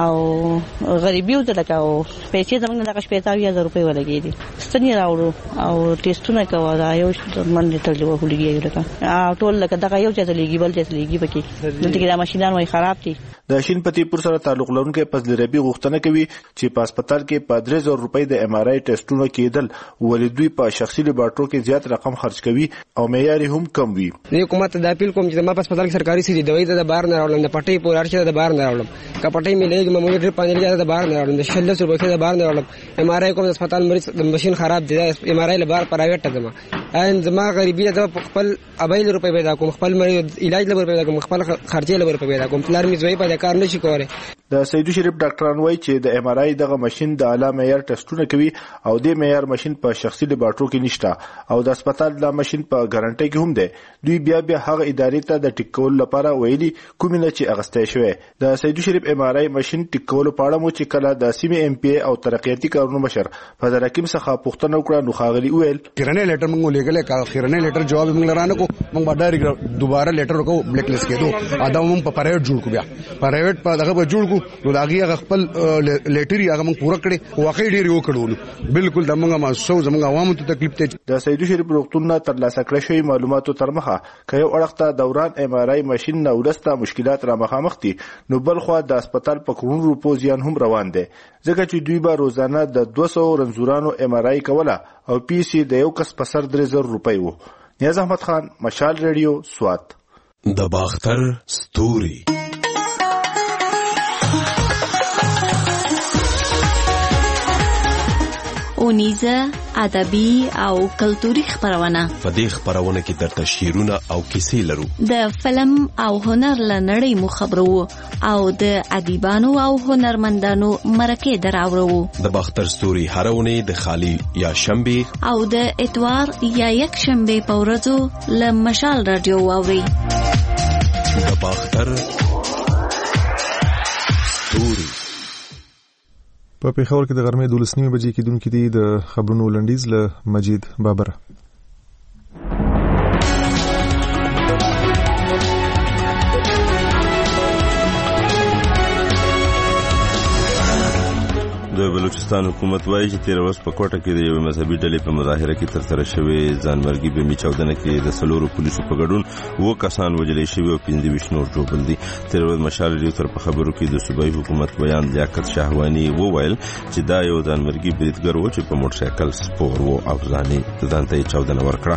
او غریبي وته لکه او پیسې زمونږ دغه 15000 روپۍ ولګیدي. ستنی راوړو او ټیسټونه کوي دا یو من ته لږه ولګیږي لکه ټول لکه دغه یو ځای لګي بل ځای لګي پکې دلته کې د ماشینان وای خراب دي. د شین پتی پور سره تعلق لرونکي فضل ربی غوښتنه کوي چې په هسپتال کې په 3000 روپۍ د MRI ټیسټونه کېدل ولې دوی په شخصي لیبارټرو کې زیات رقم خرج کوي او معیار هم کم وي. زه حکومت ته د اپیل کوم چې ما په هسپتال کې سرکاري سړي دوی د بار نه راولم، د پټي پور ارچه د بار نه راولم، کا پټي مليږي مې ډېر پانی لري د بار نه راولم، د 1600 روپۍ د بار نه راولم. MRI کوم د هسپتال مریض د ماشين خراب دي، MRI لپاره پرایویټ ته ځم ان زما غریبی ته خپل ابایل روپۍ پیدا کوم، خپل مریض علاج لپاره پیدا کوم، خپل خرچې لپاره پیدا کوم، پلار مې زوی پیدا کار نشي کوله. د سیدو شریف ډاکټران وایي چې د MRI دغه ماشين د اعلی معیار ټیسټونه کوي او د معیار ماشين په شخصي لیبارټرو کې نشته او د هسپتال د ماشين په ګارانټي کې هم ده. دوی بیا هغه ادارې ته د ټیکول لپاره ویلي کوم نه چې اغستې شوی. د سیدو شریف MRI ماشين ټیکول په اړه مو چې کله د سیمه MPA او ترقیاتي کارونو مشر فضل حکیم څخه پوښتنه وکړه نو خاغلی ویل خیرنه لیټر موږ لګل کا خیرنه لیټر جواب موږ لرانه کو موږ باندې دوباره لیټر کو بلیک لیست کېدو ادم موږ په پرایویټ جوړ کو، بیا پرایویټ په دغه جوړ کو نو داغي خپل لیټری هغه موږ پوره کړي واقعي ډیر یو کړو بالکل د موږ ماسو زموږ عوامو ته تکلیف ته. د سیدو شریف روغتون نه ترلاسه کړی شوی معلوماتو تر مخه کيو اړخته دوران MRI ماشين نه ولسته مشکلات را مخامخ دي نو بل خو د هسپتال په کروڑ روپو زیان هم روان دي ځکه چې دوی به روزانه د 200 رنځورانو MRI کوله او پیسې د یو کس په سر 3000 روپۍ وو. نیاز احمد خان، مشال ریډیو، سوات. د باختر ستوري اونیزه ادبي او کلتوري خبرونه. په دې خبرونه کې درته شعرونه او کیسې لرو. د فلم او هنر لنړۍ مو خبرو او د ادیبانو او هنرمندانو مرکه دراوړو. د باختر ستوري هرونه د خالی یا شنبه او د اتوار یا یک شنبه په ورځو له مشال رادیو واوري. د باختر ستوري په پیښور کې د غرمې 12:30 بجې کې دونکو دي د خبرونو لنډیز له مجید بابر. د بلوچستان حکومت وایي چې 13 ورځې په کوټه کې د یو مذهبي ډلې په مظاهره کې ترسره شوې ځانمرګي بمي چاودنه کې د سلورو پولیسو په ګډون 2 کسان وژل شوي او 25 نور ژوبل دي. 13 ورځې مشال ریډیو تر په خبرو کې د صوبایي حکومت بیان لیاقت شاهوانی وویل چې دا یو ځانمرګي بریدګر و چې په موټر سایکل سپور و او ځانته چاودنه ورکړه.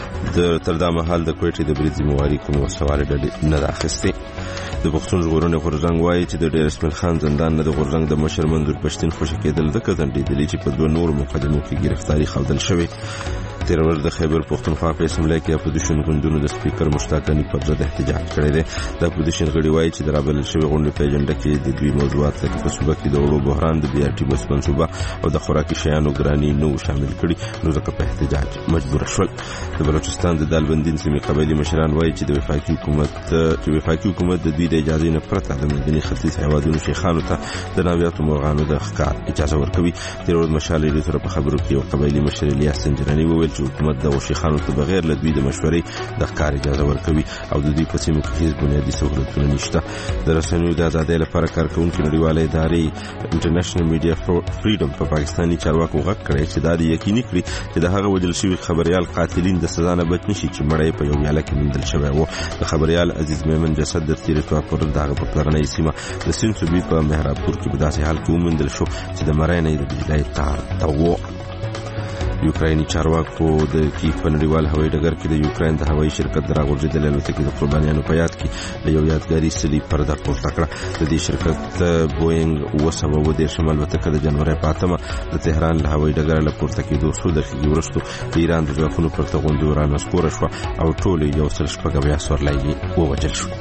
تر دا مهال د کوټې د برید ذمہواري کومې وسوالې ډلې نه اخیستې. د پښتون ژغورنې غورځنګ وایي چې د ډیر اسماعیل خان زندان نه د غورځنګ د مشر منظور پښتين خوشی کېدل د کزنډېدلې چې په 2 نور مقدمو کې گرفتاری خودل شوې. 13 ورځې د خیبر پښتونخوا په اسمبلی کې اپوزیشن ګوندونو د سپیکر مشتاق غنی پر ضد احتجاج کړی دی. د اپوزیشن غړي وایي چې د رابطې شوی غونډې په اجنډا کې د دوی موضوعات لکه په صوبه کې د اورو بحران د بي ار ټي بس منصوبه او د خوراکي شیانو ګرانی نو شامل کړي، نو ځکه په احتجاج مجبور شول. د بلوچستان د دالبندین سیمې قبایلی مشران وایي چې د وفاقي حکومت د دوی د اجازه نه پرته د مدني ختیځ هیوادونو شیخانو ته د ناویاتو مرغانو د ښکار اجازه ورکوي. د ورځ مشال لري تر په خبرو کې یو قبایلی مشر الیاس سنجرانی وویل چې حکومت د شیخانو ته بغیر له دوی د مشورې د ښکار اجازه ورکوي او د دوی په سیمو کې هیڅ بنیادي سہولتونه نشته. د رسنیو د ازادۍ لپاره کارکونکو نړیواله ادارې انټرنیشنل میډیا فریډم په پاکستاني چارواکو غږ کړی چې دا یقیني کړي چې د هغه وژل شوي خبريال قاتلین د سزا نه بچ نشي چې مړی په یو ویاله کې موندل شوی و. د خبريال عزیز میمن جسد د تیریتوا پر دغه په پلرنۍ سیمه د سین صوبې په مهرابپور کې په داسې حال کې وموندل شو چې د مړی نه د بجلی تار ته و. یوکرایني چارواکو د کیف په نړیوال هوایي ډګر کې د یوکراین د هوایي شرکت د راغورځېدلې الوتکې د قربانیانو په یاد کې د یو یادګاري سلي پرده پورته کړه. د دې شرکت بوینګ 737 الوتکه د جنوري په 8 د تهران له هوایي ډګر له پورته کېدو څو دقیقې وروسته د ایران د ځواکونو پر توغندي ورانسکوره شوه او ټول یو سل شپږ سورلۍ ووژل شو.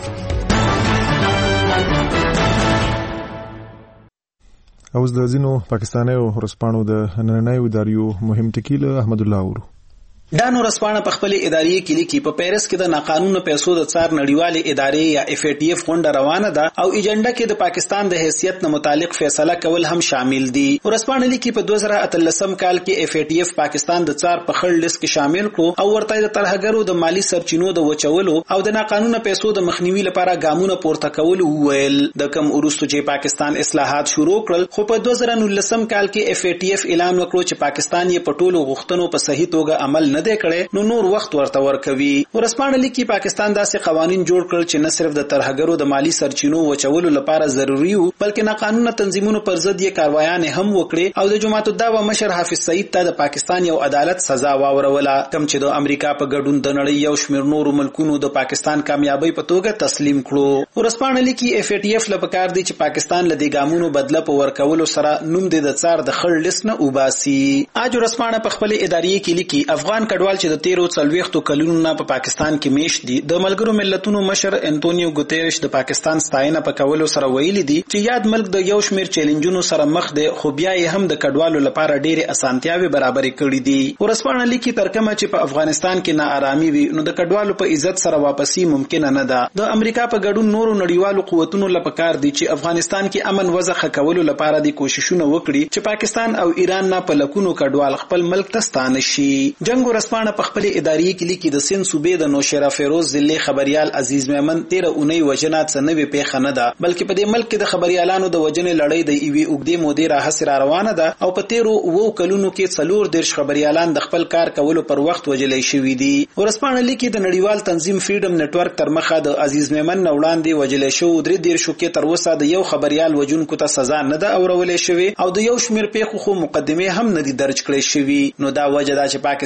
اوس د ځینو پاکستانیو ورسپانو د نننۍ اداریو مهم ټکی له احمد الله اورو. دانو رسپانه په خپل اداري کې لیکي په پیرس کې د ناقانونه پیسو د څار نړیوالې ادارې یا اف ای ټی اف غونډه روانه ده او ایجنډا کې د پاکستان د حیثیت نه متعلق فیصله کول هم شامل دي. ورسپانه لیکي په 2013 کال کې اف ای ټی اف پاکستان د څار په خړ لیست کې شامل کړو او ورته د ترهګرو د مالی سرچینو د وچولو او د ناقانونه پیسو د مخنیوي لپاره ګامونه پورته کول وویل. د کم ورستو چې پاکستان اصلاحات شروع کړل خو په 2019 کال کې اف ای ټی اف اعلان وکړو چې پاکستان یې په ټولو غوښتنو په صحیح توګه عمل نه دی کړی نو نور وخت ورته ورکوي. ورسپانه لیکي پاکستان داسې قوانين جوړ کړل چې نه صرف د ترهګرو د مالی سرچینو وچولو لپاره ضروري وو بلکې ناقانونه تنظیمونو پر ضد یې کاروایان هم وکړي او د جماعت الدعوه مشر حافظ سعید ته د پاکستان یو عدالت سزا واوروله کوم چې د امریکا په ګډون د نړۍ یو شمېر نورو ملکونو د پاکستان کامیابی په توګه تسلیم کړو. ورسپانه لیکي اف ای ټی اف لپاره کار دی چې پاکستان له دې ګامونو بدله په ورکولو سره نوم د څار د خړ لیست نه وباسي. اج ورسپانه په خپل اداري کې لیکي افغان کډوال چې د 13 کلونو نه په پاکستان کې میش دي د ملګرو ملتونو مشر انټونیو ګوتيرش د پاکستان ستاینه په کولو سره ویلي دي چې یاد ملک د یو شمېر چیلنجونو سره مخ دی خو بیا یې هم د کډوالو لپاره ډېرې اسانتیاوي برابرې کړې دي. ورسپانه لیکي ترکمه چې په افغانستان کې ناارامي وي نو د کډوالو په عزت سره واپسی ممکن نه ده. د امریکا په ګډون نورو نړیوالو قوتونو لپاره دي چې افغانستان کې امن وضع ښه کولو لپاره د کوششونه وکړي چې پاکستان او ایران نه په لکونو کډوال خپل ملک ته ستانه شي. جنگ ورسپانه په خپل اداري کې لیکي د سین صوبې د نوشیرا فیروز ضلع خبريال عزیز میمن 13 اونۍ وجنات سنوي پیښه نه ده بلکې په دې ملک کې د خبريالانو د وجنې لړۍ د ایوي اوګدې مودې راهسره روانه ده او په 13 کلونو کې 4 خبريالان د خپل کار کولو پر وخت وجلې شوې دي. ورسپانه لیکي د نړیوال تنظیم فریډم نتورک تر مخه د عزیز میمن وړاندې وجلې شو 3 کې تر وسه د یو خبريال وجونکو ته سزا نه ده اورولې شوې او د یو شمیر پیښو خو مقدمه هم نه دي درج کړې شوې. نو دا وجه ده چې پاکستان د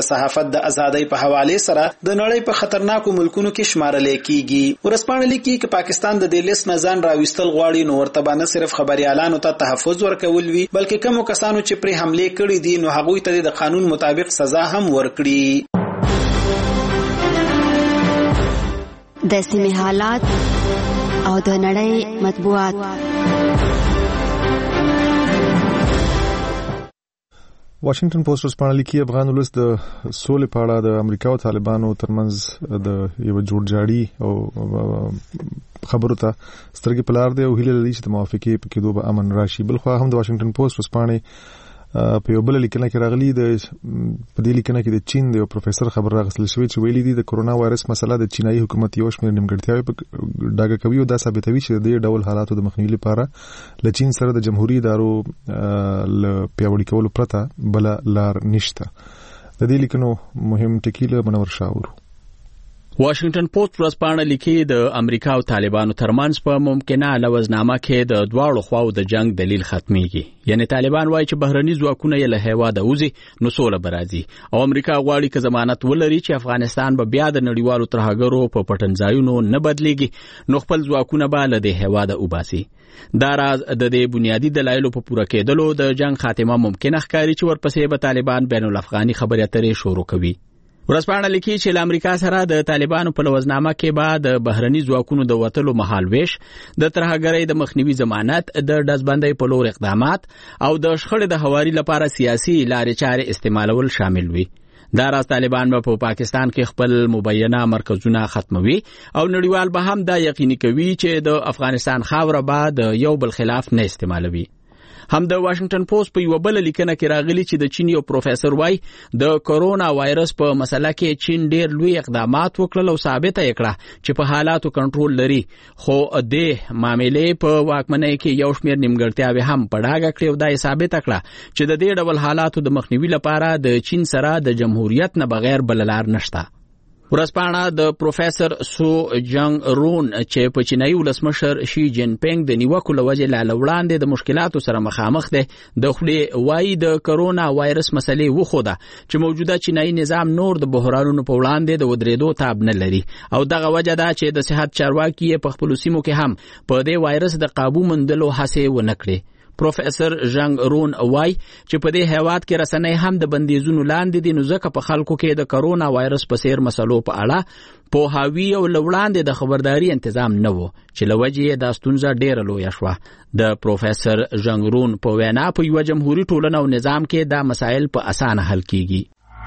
صحافت د ازادۍ په حواله سره د نړۍ په خطرناکو ملکونو کې شمارل کیږي. ورسپانه لیکي چې پاکستان د دې لیست نه ځان راوستل غواړي، نو ورته نه صرف خبريالانو ته تحفظ ورکول وي، بلکې کوم کسانو چې پر حمله کړې دي نو هغوی ته د قانون مطابق سزا هم ورکړي. د سیمې حالات او د نړۍ مطبوعات. واشنگټن پوسټ ورسپانه لیکي افغان ولس د سولې په اړه د امریکا او طالبانو ترمنځ د یو جوړجاړي او خبرو ته سترګې په لار دی او هیله لري چې د موافقې په کېدو به امن راشي. بل خو هم د واشنگټن پوسټ ورسپانه په یو بل لیکنه کې راغلي د په دې لیکنه کې د چین د پروفیسور خبر راغستل شوی چې ویلي دي د کورونا وایرس مسله د چینایي حکومت یو شمېر نیمګړتیاوې په ډاګه کوي او دا ثابتوي چې د دې ډول حالاتو د مخنیوي لپاره له چین سره د جمهوریت ادارو ل پیاوړي کولو پرته بل لار نشته. د دې لیکنو مهم ټکی له منور شاور. واشنگټن پوسټ ورځپاڼه لیکي د امریکا او طالبانو ترمنځ په ممکنه لوزنامه کې د دواړو خواو د جنگ دلیل ختميږي. یعنی طالبان وایي چې بهرني ځواکونه یې له هیواده وځي نو سوله برازي، او امریکا غواړي چې ضمانت ولري چې افغانستان به بیا د نړیوالو ترهګرو په پټنځایونو نه بدليږي، نو خپل ځواکونه به له دې هیواده وباسي. دا راز د دې بنیادی دلایلو په پوره کېدلو د جنگ خاتمه ممکنه ښکاري چې ورپسې به طالبان بین الافغاني خبرې اترې شروع کوي. ورسپانه لیکي چې له امریکا سره د طالبانو په لوزنامه کې بعد بهرني ځواکونو د وټلو مهال ویش، د ترهګرۍ د مخنیوي ضمانت، د دزبندۍ په لور اقدامات او د شخړې د هواري لپاره سیاسي لارې چارې استعمالول شامل وي. دا راز طالبان په پاکستان کې خپل مبینه مرکزونه ختموي او نړیوال به هم دا یقیني کوي چې د افغانستان خاوره به د یو بل خلاف نه استعمالوي. هم د واشنگټن پوسټ په یو بل لیکنه کې راغلی چې د چین یو پروفیسور وای د کورونا وایرس په مسله کې چین ډېر لوی اقدامات وکړل او ثابته کړه چې په حالاتو کنټرول لري، خو د معاملې په واکمنۍ کې یو شمېر نیمګړتیاوې هم په ډاګه کړې او دا یې ثابته کړه چې د دې ډول حالاتو د مخنیوي لپاره د چین سره د جمهوریت نه بغیر بل لار نشته. ورسپانه د پروفیسور سو جنگ رون چې په چینایي ولسمشر شي جین پینګ د نیوکو له وجې لا وړاندې د مشکلاتو سره مخامخ دی، د خپلې وایي د کرونا وایرس مسلې وښوده چې موجوده چینایي نظام نور د بحرانونو په وړاندې د ودرېدو تاب نه لري، او دغه وجه ده چې د صحت چارواکي په خپلو سیمو کې هم په دې وایرس د قابو موندلو هڅې ونه کړې. پروفیسور جنگ رون وای چې په دې هیواد کې رسنۍ هم د بندیزونو لاندې دي، نو ځکه په خلکو کې د کرونا وایرس په څیر مسلو په اړه پوهاوی او لوړاندې د خبرداري تنظیم نه وو چې لوجې د ستونزه ډېره لویه شوه. د پروفیسور جنگ رون په وینا په یو جمهوریت ټولنه او نظام کې دا مسایل په اسانه حل کیږي.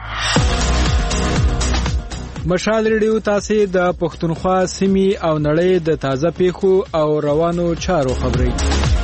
مشال ریډیو تاسو د پښتونخوا سیمې او نړۍ د تازه پیښو او روانو چارو خبري.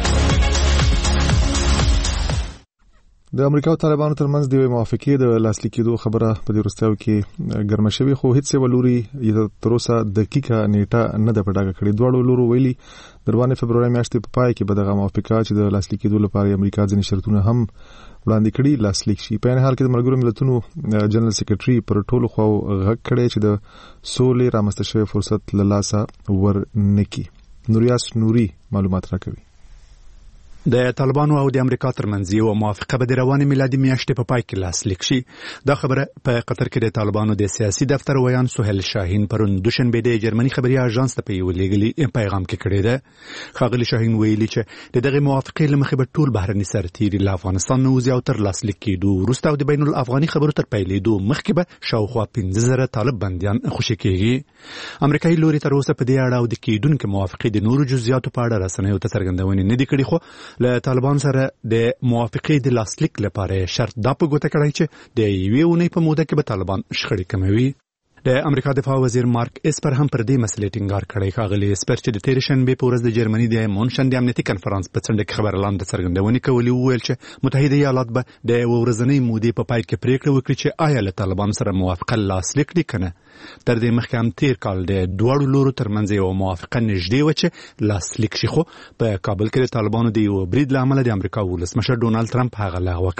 د امریکا او طالبانو ترمنځ د موافقې د لاسلیک کېدو خبره په دې وروستیو کې ګرمه شوې، خو هیڅ ولوري تر اوسه دقیقه نیټه نه ده په ډاګه کړې. دواړو لورو ویلي د 2 فبروري میاشتې په پای کې به دغه موافقه چې د لاسلیک کېدو لپاره امریکا ځینې شرطونه هم وړاندې کړي لاسلیک شي. په حال کې د ملګرو ملتونو جنرال سیکریټري پر ټولو خواو غږ کړی چې د سولې رامنځته شوی فرصت له لاسه ورنکړي. نوریاس نوري معلومات راکوي. د طالبانو او د امریکا ترمنځ یو موافقه به د روانې میلادي میاشتې په پای کې لاسلیک شي. دا خبره په قطر کې د طالبانو د سیاسي دفتر ویان سهیل شاهین پرون دوشنبه د جرمني خبري اژانس ته په یو لیږلي پیغام کې کړی دی. خاغلی شاهین ویلي چې دغه موافقې لمخې به ټول بهرني سرتیري له افغانستان نه وځي او تر لاسلیک کېدو وروسته د بین الافغاني خبرو تر پیلېدو مخکې به شاوخوا 15,000 طالب بنديان خوشي کېږي. امریکایي لوري تر اوسه په دې اړه او د کېدونکو موافقې د نورو جزئیاتو په اړه رسنیو ته څرګندونې نه دي کړې، خو له طالبان سره د موافقې د لاسلیک لپاره شرط دا په ګوته کړی چې د یوې اونۍ په موده کې به طالبان شخړې کموي. د امریکا دفاع وزیر مارک اسپر هم پر دې مسلې ټینګار کړی. ښاغلی اسپر چې د تېرې شنبې په ورځ د جرمني د مونشن د امنیتي کنفرانس په څنډه کې خبرلاندې څرګندونې کولې، وویل چې متحده ایالات به د ورځنۍ مودې په پای کې پریکړه وکړي چې آیا له طالبان سره موافقه لاسلیک کړي که نه. تر دې مخکې هم تېر کال د دواړو لورو ترمنځ یوه موافقه نږدې وه چې لاسلیک شي، خو په کابل کې د طالبانو د یو برید له امله د امریکا ولسمشر ډونالډ ټرمپ هغه لغوه کړه.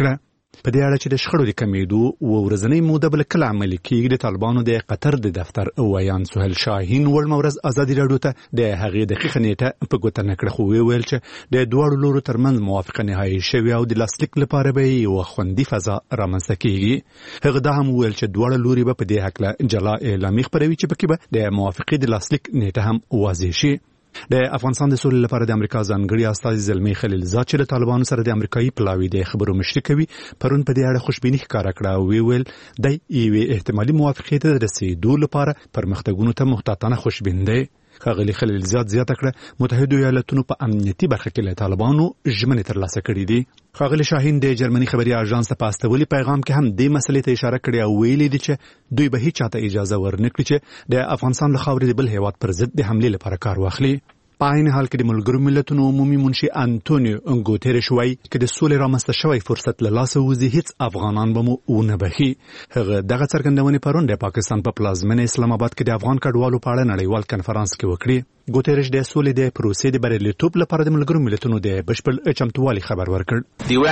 په دې اړه چې د شخړو د کمیدو او ورځنی موده بل کله عملي کیږي د طالبانو د قطر د دفتر ویان سهیل شاهین ورځ ازادي راډیو ته د هغې دقیقه نیټه په ګوته نکړه خو ویل چې د دوه لورو ترمنځ موافقه نهایی شوی او د لاسلیک لپاره به یو خوندي فضا رامنځته کیږي. هغه دا هم ویل چې دوه لوري به په دې حق جلا اعلامیه خپروي چې پکې به د موافقې د لاسلیک نیټه هم واضح شي. د افغانستان د سولې لپاره د امریکا ځانګړي استازي زلمی خلیلزاد چې د طالبانو سره د امریکایي پلاوي د خبرو مشري کوي پرون په دې اړه خوشبیني ښکاره کړه او ویل د یوې احتمالي موافقې ته د رسیدو لپاره پرمختګونو ته محتاطانه خوشبین دی. ښاغلي خلیلزاد زیاته کړه متحده ایالاتونو په امنیتي برخه کې له طالبانو ژمنې ترلاسه کړې دي. ښاغلي شاهین د جرمني خبري اژانس ته په استولي پیغام کې هم دې مسلې ته اشاره کړې او ویلي دي چې دوی به هیڅ چاته اجازه ورنکړي چې د افغانستان له خاورې د بل هیواد پر ضد د حملې لپاره کار واخلي. په عین حال کې د ملګرو ملتونو عمومي منشي انټونیو ګوتریش وایي چې د سولې رامنځته شوی فرصت له لاسه وځي هیڅ افغانان به مو ونه بخي. هغه دغه څرګندونې پرون د پاکستان په پلازمینه اسلام آباد کې د افغان کډوالو په اړه نړیوال کنفرانس کې وکړي. ګوتریش د سولې د پروسې د بریالیتوب لپاره د ملګرو ملتونو د بشپړ چمتووالي خبر ورکړ.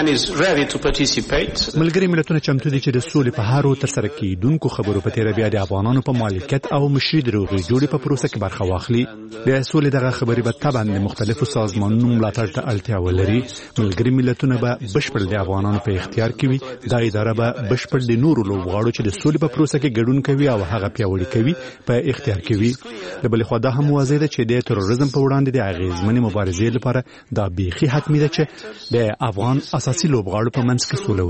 ملګري ملتونه چمتو دي چې د سولې په هارو ترسره کیدونکو خبرو په تیر بیا د افغانانو په مالکیت او مشري دروغي جوړې په پروسه کې برخه واخلي. د سولې دغه خبرې به طبعا د مختلفو سازمانونو ملاتړ ته اړتیا ولري. ملګري ملتونه به بشپړ د افغانانو په اختیار کې وي. دا اداره به بشپړ د نورو لوبغاړو چې د سولې په پروسه کې ګډون کوي او هغه پیاوړي کوي په اختیار کې وي. د بل خوا دا هم واضح ده چې د تروریزم په وړاندې د اغیزمنې مبارزې لپاره دا بیخي حتمي ده چې د افغان اساسي لوبغاړو په منځ کې سوله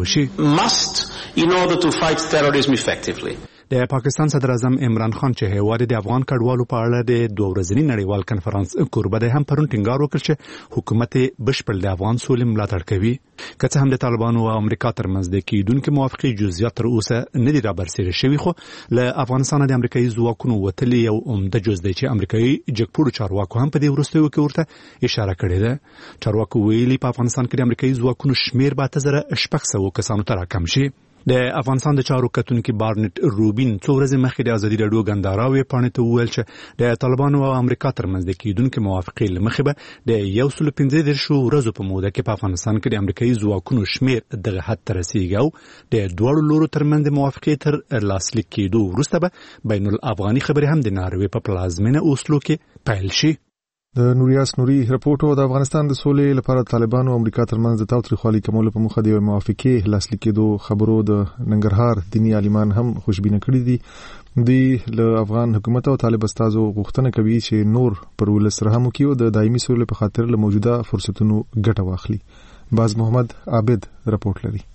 وشي. د پاکستان صدر اعظم عمران خان چې هیواد د افغان کډوالو په اړه د دوه ورځني نړیوال کنفرانس کوربه دی هم پرون ټینګار وکړ چې حکومت بشپړ د افغان سولې ملاتړ کوي. که څه هم د طالبانو او امریکا ترمنځ د کیدونکو موافقې جزئیات تر اوسه نه دي رابرسېره شوي خو له افغانستان د امریکایي ځواکونو وتلي یو عمده جز دی چې امریکایي جګپوړو چارواکو هم په دې وروستیو کې ورته اشاره کړې ده. چارواکو ویلي په افغانستان کې د امریکایي ځواکونو شمیر به 8600 کسانو ته راکم شي. د افغانستان د چارو کتونکي بارنټ روبین څو ورځې مخکې د ازادي راډیو ګنداراوي پاڼې ته وویل چې د طالبانو او امریکا ترمنځ د کیدونکو موافقې له مخې به د 115 ورځو په موده کې په افغانستان کې د امریکایي ځواکونو شمیر دغه حد ته رسیږي او د دوه لورو ترمنځ د موافقې تر لاسلیک کېدو وروسته به بین الافغاني خبرې هم د ناروې په پلازمینه اوسلو کې پیل شي. د نوریاس نوري رپورټو د افغانستان د سولې لپاره طالبانو او امریکا ترمنځ د تاوتریخوالي کمولو په موخه د موافقې لاسلیک کېدو خبرو د ننګرهار دینی عالمان هم خوشبینه کړي دي. دوی له افغان حکومت او طالب استازو غوښتنه کوي چې نور پر ولس رحم وکړي او د دایمي سولې په خاطر له موجوده فرصتونو ګټه واخلي. باز محمد عابد رپورټ لري.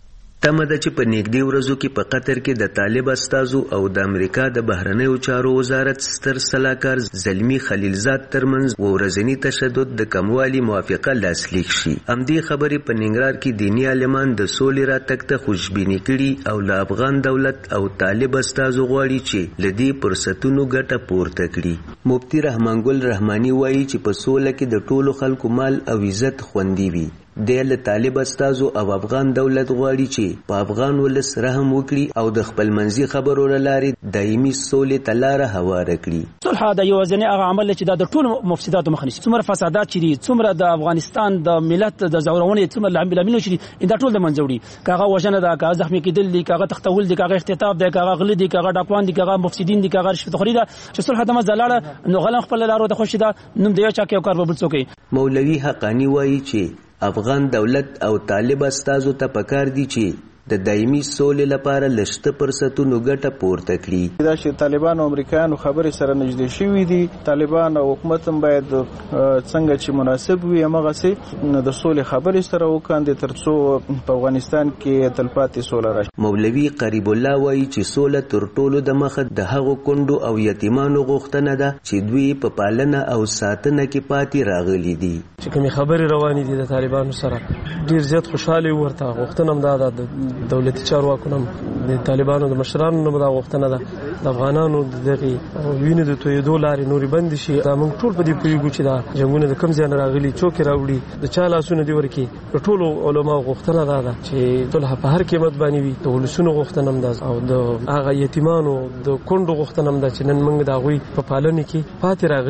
تمه ده چې په نږدې ورځو کې په قطر کې د طالب استازو او د امریکا د بهرنیو چارو وزارت ستر سلاکار زلمی خلیلزاد ترمنځ ورځنی تشدد د کموالي موافقه لاسلیک شي. همدې خبرې په ننګرهار کې دینی عالمان د سولې راتګ ته خوشبیني کړي او له افغان دولت او طالب استازو غواړي چې له دې فرصتونو ګټه پورته کړي. مفتی رحمان ګل رحماني وایي چې په سوله کې د ټولو خلکو مال او عزت خوندي وي. د طالب استازو او افغان دولت غواړي چې په افغان ولس رحم وکړي او د خپل منځي خبرو لارې دایمي سولې ته لاره هواره کړي. صلح د یو ځنې هغه عمل چې د ټولو مفسداتو مخه نیسي. څومره فسادات چې دي، څومره د افغانستان د ملت د زورونې څومره لاملونه چې دي، دا ټول د منځه وړي. کاغه وژنه ده، کاغه زخمي کېدل دي، کاغه تختول دي، کاغه اختطاف ده، کاغه غل دي، کاغه ډاکوان دي، کاغه مفسدين دي، کاغه رشوت خوري ده. چې صلح د مزلاله نو غلم خپل لارو د خوشي ده نوم دی چا کې او کار به بل څوک. مولوي حقانی وایي چې افغان دولت او طالب استازو ته پکار دي چې د دایمي سولې لپاره لشته فرصتونو ګټه پورته کړي. دا چې طالبان او امریکایانو خبرې سره نږدې شوي دي، طالبان او حکومت هم باید څنګه چې مناسب وي همغسې د سولې خبرې سره وکاندي ترڅو په افغانستان کې تلپاتې سوله راشي. مولوي قریب الله وایي چې سوله تر ټولو د مخه د هغو کونډو او یتیمانو غوښتنه ده چې دوی په پالنه او ساتنه کې پاتې راغلي دي. چې کومې خبرې روانې دي د طالبانو سره ډیر زیات خوشاله ورته غوښتنه هم دا ده دولتي چارواکو هم د طالبانو د مشرانو نه دا غوښتنه ده د افغانانو دغه وینې د تویدو لارې نورې بند شي. دا موږ ټول په دې پوهیږو چې دا جنګونه د کوم ځای نه راغلي، څوک راوړي، د چا لاسونه دي ورکي. د ټولو علماو غوښتنه دا ده چې صلح په هر قیمت باندې وي. د ولسونو غوښتنه هم ده او د هغه یتیمانو د کونډو غوښتنه هم ده چې نن موږ د هغوی په پالنه کې پاتې راغلي یو.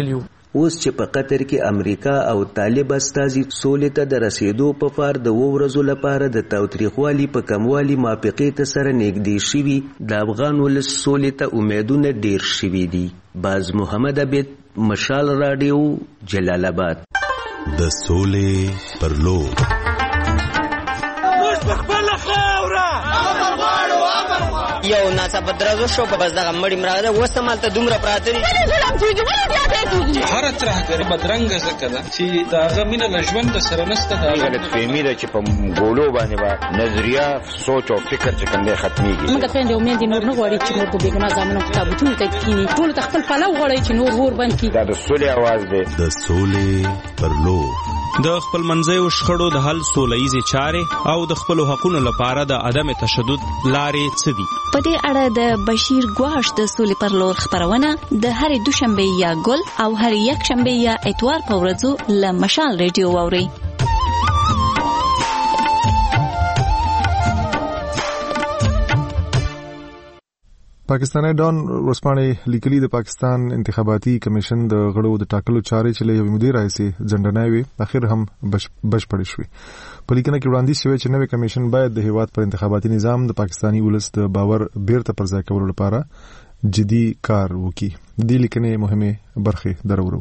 اوس چې په قطر کې امریکا او طالب استازي سولې ته د رسیدو په پار د ورځو لپاره د تاوتریخوالي په کموالي موافقې ته سره نږدې شوي، د افغان ولس سولې ته امیدونه ډیر شوي دي. باز محمد عبید، مشال رادیو، جلال آباد. د سولې پر لور یو ناڅاپه درزو شو په بس دغه مړی مراده وسمال ته دومره پراته دي هر ترهګر بدرنګ زکه ده چې دا غمینه لژوند سره نسته دا غلط فهمي ده چې په ګولو باندې با نظریه سوچ او فکر چې کوم ختميږي. موږ ته د امید نور نه غواړي چې نور په بیګنا ځامنو کتابونه ته کینی ټول خپل پلو غواړي چې نور ور باندې دا د سولې आवाज ده. د سولې پر لور د خپل منځیو شخړو د حل سولهییزې چارې او د خپلو حقونو لپاره د عدم تشدد لارې څه دي؟ په دې اړه د بشیر ګواش د سولې پر لور خبرونه د هرې دوشنبه یا ګل او هرې یکشنبه یا اتوار په ورځو له مشال ریډیو واورئ. پاکستاني ډان ورسپانې لیکلي د پاکستان انتخاباتي کمیشن د غړو د ټاکلو چارې چې له یو مودې راځي ځنډنای وي اخر هم بشپړې شوې. په لیکنه کې وړاندیز شوی چې نوې کمیشن باید د هیواد پر انتخاباتي نظام د پاکستاني ولس د باور بیرته پر ځای کولو لپاره جدي کار وکړي. د لیکنې مهمه برخه درورو.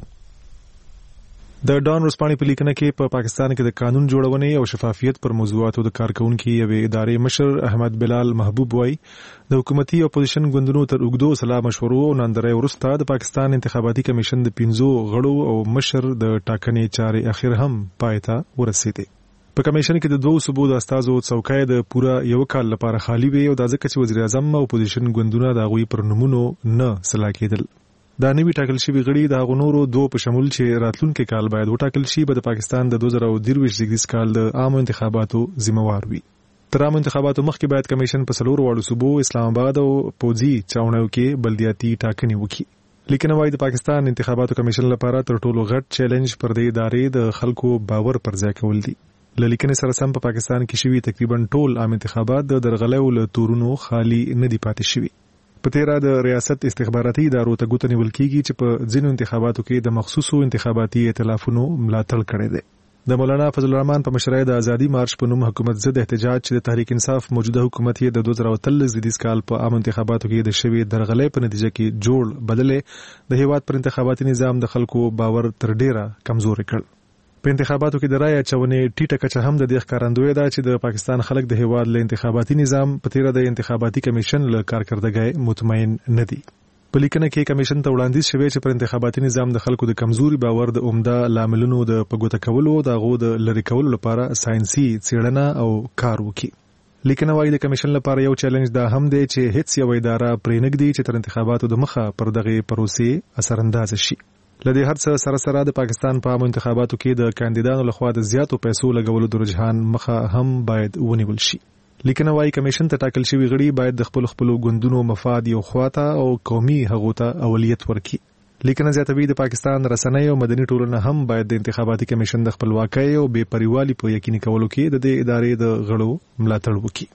د ډان ورسپانې په لیکنه کې په پاکستان کې د قانون جوړونې او شفافیت پر موضوعاتو د کارکونکو یوې ادارې مشر احمد بلال محبوب وایي د حکومتي اپوزیشن ګوندونو تر اوږدو سلا مشورو او نندرې وروسته د پاکستان انتخاباتي کمیشن د 15 غړو او مشر د ټاکنې چارې اخر هم پای ته ورسېدې. په کمیشن کې د 2 صوبو د استازو څوکۍ د پوره یو کال لپاره خالی وي او د ځکه چې وزیر اعظم او اپوزیشن ګوندونه د غوي پر نمونو نه سلا کېدل. دا نوی ټاکل شوی غړي د غنورو 2 په شمول چې راتلونکي کال باید وټاکل شي به د پاکستان د 2023 زیږدیز کال د عام انتخاباتو ذمہوار وي. تر عام انتخاباتو مخکې باید کمیشن په 4 وړو صوبو اسلام آباد او پوزي چاونو کې بلدیاتي ټاکنې وکړي. لیکنه وايي د پاکستان انتخاباتو کمیشن لپاره تر ټولو غټ چیلنج پر دې ادارې د خلکو باور پر ځای کول دي. لیکنه سره سم په پاکستان کې شوی تقریبا ټول عام انتخابات د درغلې او تورونو خالی نه دي پاتې شوی. په تیرا د ریاست استخباراتي ادارو ته ګوتنی ولکېږي چې په ځینو انتخاباتو کې د مخصوصو انتخاباتي ائتلافونو ملاتړ کړی دی. د مولانا فضل الرحمن په مشرۍ د ازادي مارچ په نوم حکومت ضد احتجاج چې د تحریک انصاف موجوده حکومت یې د 2023 زیږدیز کال په عام انتخاباتو کې د شوی درغلې په نتیجه کې جوړ بدلې د هیواد پر انتخاباتي نظام د خلکو باور تر ډیره کمزوري کړ. په انتخاباتو کې د رای اچونې ټیټه کچه هم د دې ښکارندوی ده چې د پاکستان خلک د هیواد له انتخاباتي نظام په تیره د انتخاباتي کمیشن له کارکردګۍ مطمئن نه دي. په لیکنه کې کمیشن ته وړاندیز شوی چې پر انتخاباتي نظام د خلکو د کمزوري باور د عمده لاملونو د پګوته کولو او د غو د لری کولو لپاره ساينسي څېړنه او کار وکړي. لیکنه وايي د کمیشن لپاره یو چیلنج دا هم دی چې هیڅ یو اداره پرې نګدي چې تر انتخاباتو د مخه پر دغه پروسې اثرانداز شي. لدې هر څه سره سره د پاکستان په عام انتخاباتو کې د کاندیدانو لخوا د زیاتو پیسو لګولو د رجحان مخه هم باید ونیول شي. لیکنه وايي کمیشن ته ټاکل شوی غړي باید د خپل ګوندونو مفاد یو خواته او قومي حقوقو ته اولویت ورکړي. لیکنه زیاتوي د پاکستان رسنۍ او مدني ټولنه هم باید د انتخاباتي کمیشن د خپلواکۍ او بې پریوالي په یقیني کولو کې د دې ادارې د غړو ملاتړ وکړي.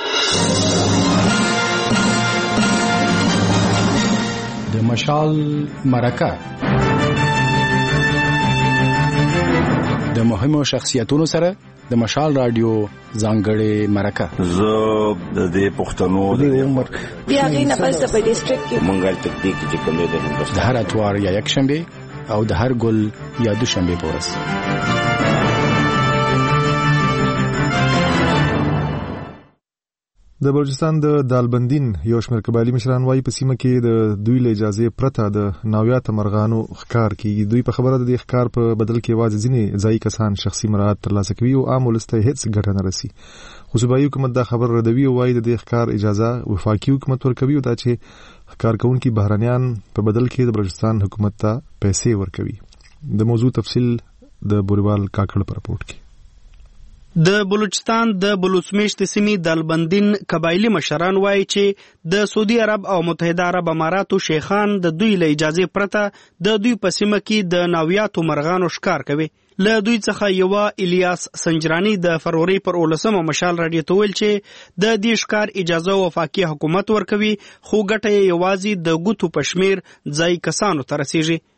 د مشال مرکه د مهمو شخصیتونو سره د مشال رادیو ځانګړې مرکه زه د دې پښتنو د عمر بیا غینه پس په ډیسټریکټ کې منګل تکتیک چې کوم دی د هندوستان د هر اتوار یا یک شنبه او د هر ګل یا دوشنبه په ورځ. د بلوچستان د دالبندین یو شمېر قبایلي مشران وايي په سیمه کې د دوی له اجازه پرته د ناویات مرغانو ښکار کیږي. دوی په خبره د ښکار په بدل کې واځي ځینې ځایي کسان شخصي مراعات ترلاسه کوي او عام ولسته هیڅ ګټه نه رسي. خو صوبایي حکومت دا خبر ردوي او وايي د ښکار اجازه وفاقي حکومت ورکوي او دا چې ښکار کوونکي بهرانيان په بدل کې د بلوچستان حکومت ته پیسې ورکوي. د موضوع تفصیل د بوریوال کاکړ په راپورټ کې. د بلوچستان د بلوچمیشت سیمې دالبندین قبایلی مشران وایي چې د سعودي عرب او متحده عرب اماراتو شیخان د دوی له اجازه پرته د دوی په سیمه کې د ناویاتو مرغانو ښکار کوي. له دوی څخه یو الیاس سنجرانی د فروری پر 19 مشال رادیو ته ویل چې د دې ښکار اجازه وفاقي حکومت ورکوي خو ګټه یې یوازې د ګوتو پشمیر ځای کسانو ته رسیږي.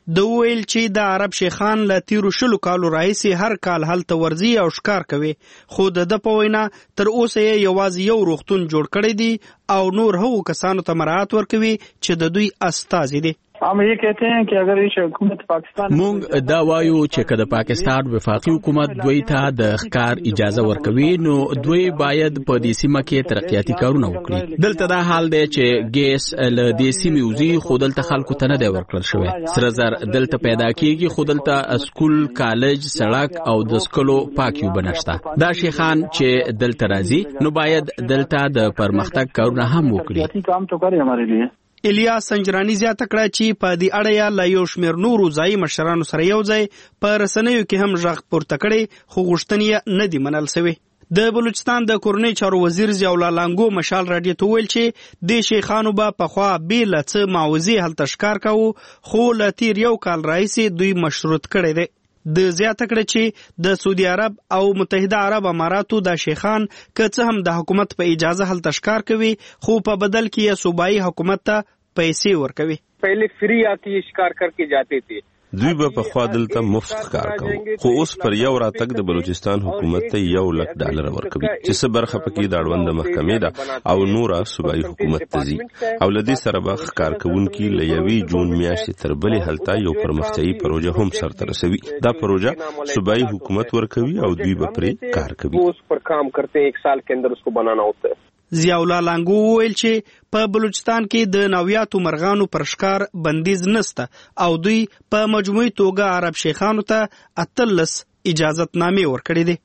د ویل چې د عرب شیخان له تیرو 20 کالو راهیسې هر کال هلته ورځي او ښکار کوي، خو د په وینا تر اوسه یې یوازې یو روغتون جوړ کړی دی او نور هغو کسانو ته مراعات ورکوي چې د دوی استازي دي. हम ये कहते हैं कि अगर ये हुकूमत पाकिस्तान مونږ دا وایو چې کله پاکستان وفاقي حکومت دوی ته د ښکار اجازه ورکوي نو دوی باید په دې سیمه کې ترقیاتي کارونه وکړي. دلته دا حال دی چې ګیس له دې سیمې وزي خو دلته خلکو ته نه دی ورکړل شوی. سره زر دلته پیدا کیږي خو دلته اسکول، کالج، سړک او د سکلو پاکیو بنشته. دا شیخان چې دلته راځي نو باید دلته د پرمختګ کارونه هم وکړي. الیاس سنجرانی زیاته کړه چې په دې اړه یا لا یو شمېر نورو ځایي مشرانو سره یو ځای په رسنیو کې هم غږ پورته کړی خو غوښتنې نه دي منل شوې. د بلوچستان د کورنۍ چارو وزیر ضیاءالله لانګو مشال راډیو ته ویل چې د شیخانو به پخوا بې له څه معاوضې هلته ښکار کوو خو له تیر یو کال راهیسې دوی مشروط کړی دی. د زیاته کړه چې د سعودي عرب او متحده عرب اماراتو د شیخان که څه هم د حکومت په اجازه هلته ښکار کوي خو په بدل کې یې صوبایي حکومت ته پیسې ورکوي. پہلے فری آتی شکار کر کے جاتے تھے. دوی به په خوا دلته مفت ښکار کوي خو اوس پر یو راتګ د بلوچستان حکومت ته $1,00,000 ورکوي چې څه برخه پکې د اړوند محکمې ده او نوره صوبایي حکومت ته ځي او له دې سره به ښکار کوونکي له 1 جون میاشتې تر بلې هلته یو پرمختیایي پروژه هم سرته رسوي. دا پروژه صوبایي حکومت ورکوي او دوی به پرې کار کوي. اس پر کام کرتے ہیں 1 سال کے اندر اس کو بنانا ہوتا ہے. ضیاءالله لانګو ویل چې په بلوچستان کې د نویاتو مرغانو پر ښکار بندیز نسته او دوی په مجموعي توګه عرب شیخانو ته 18 اجازت نامې ورکړې دي.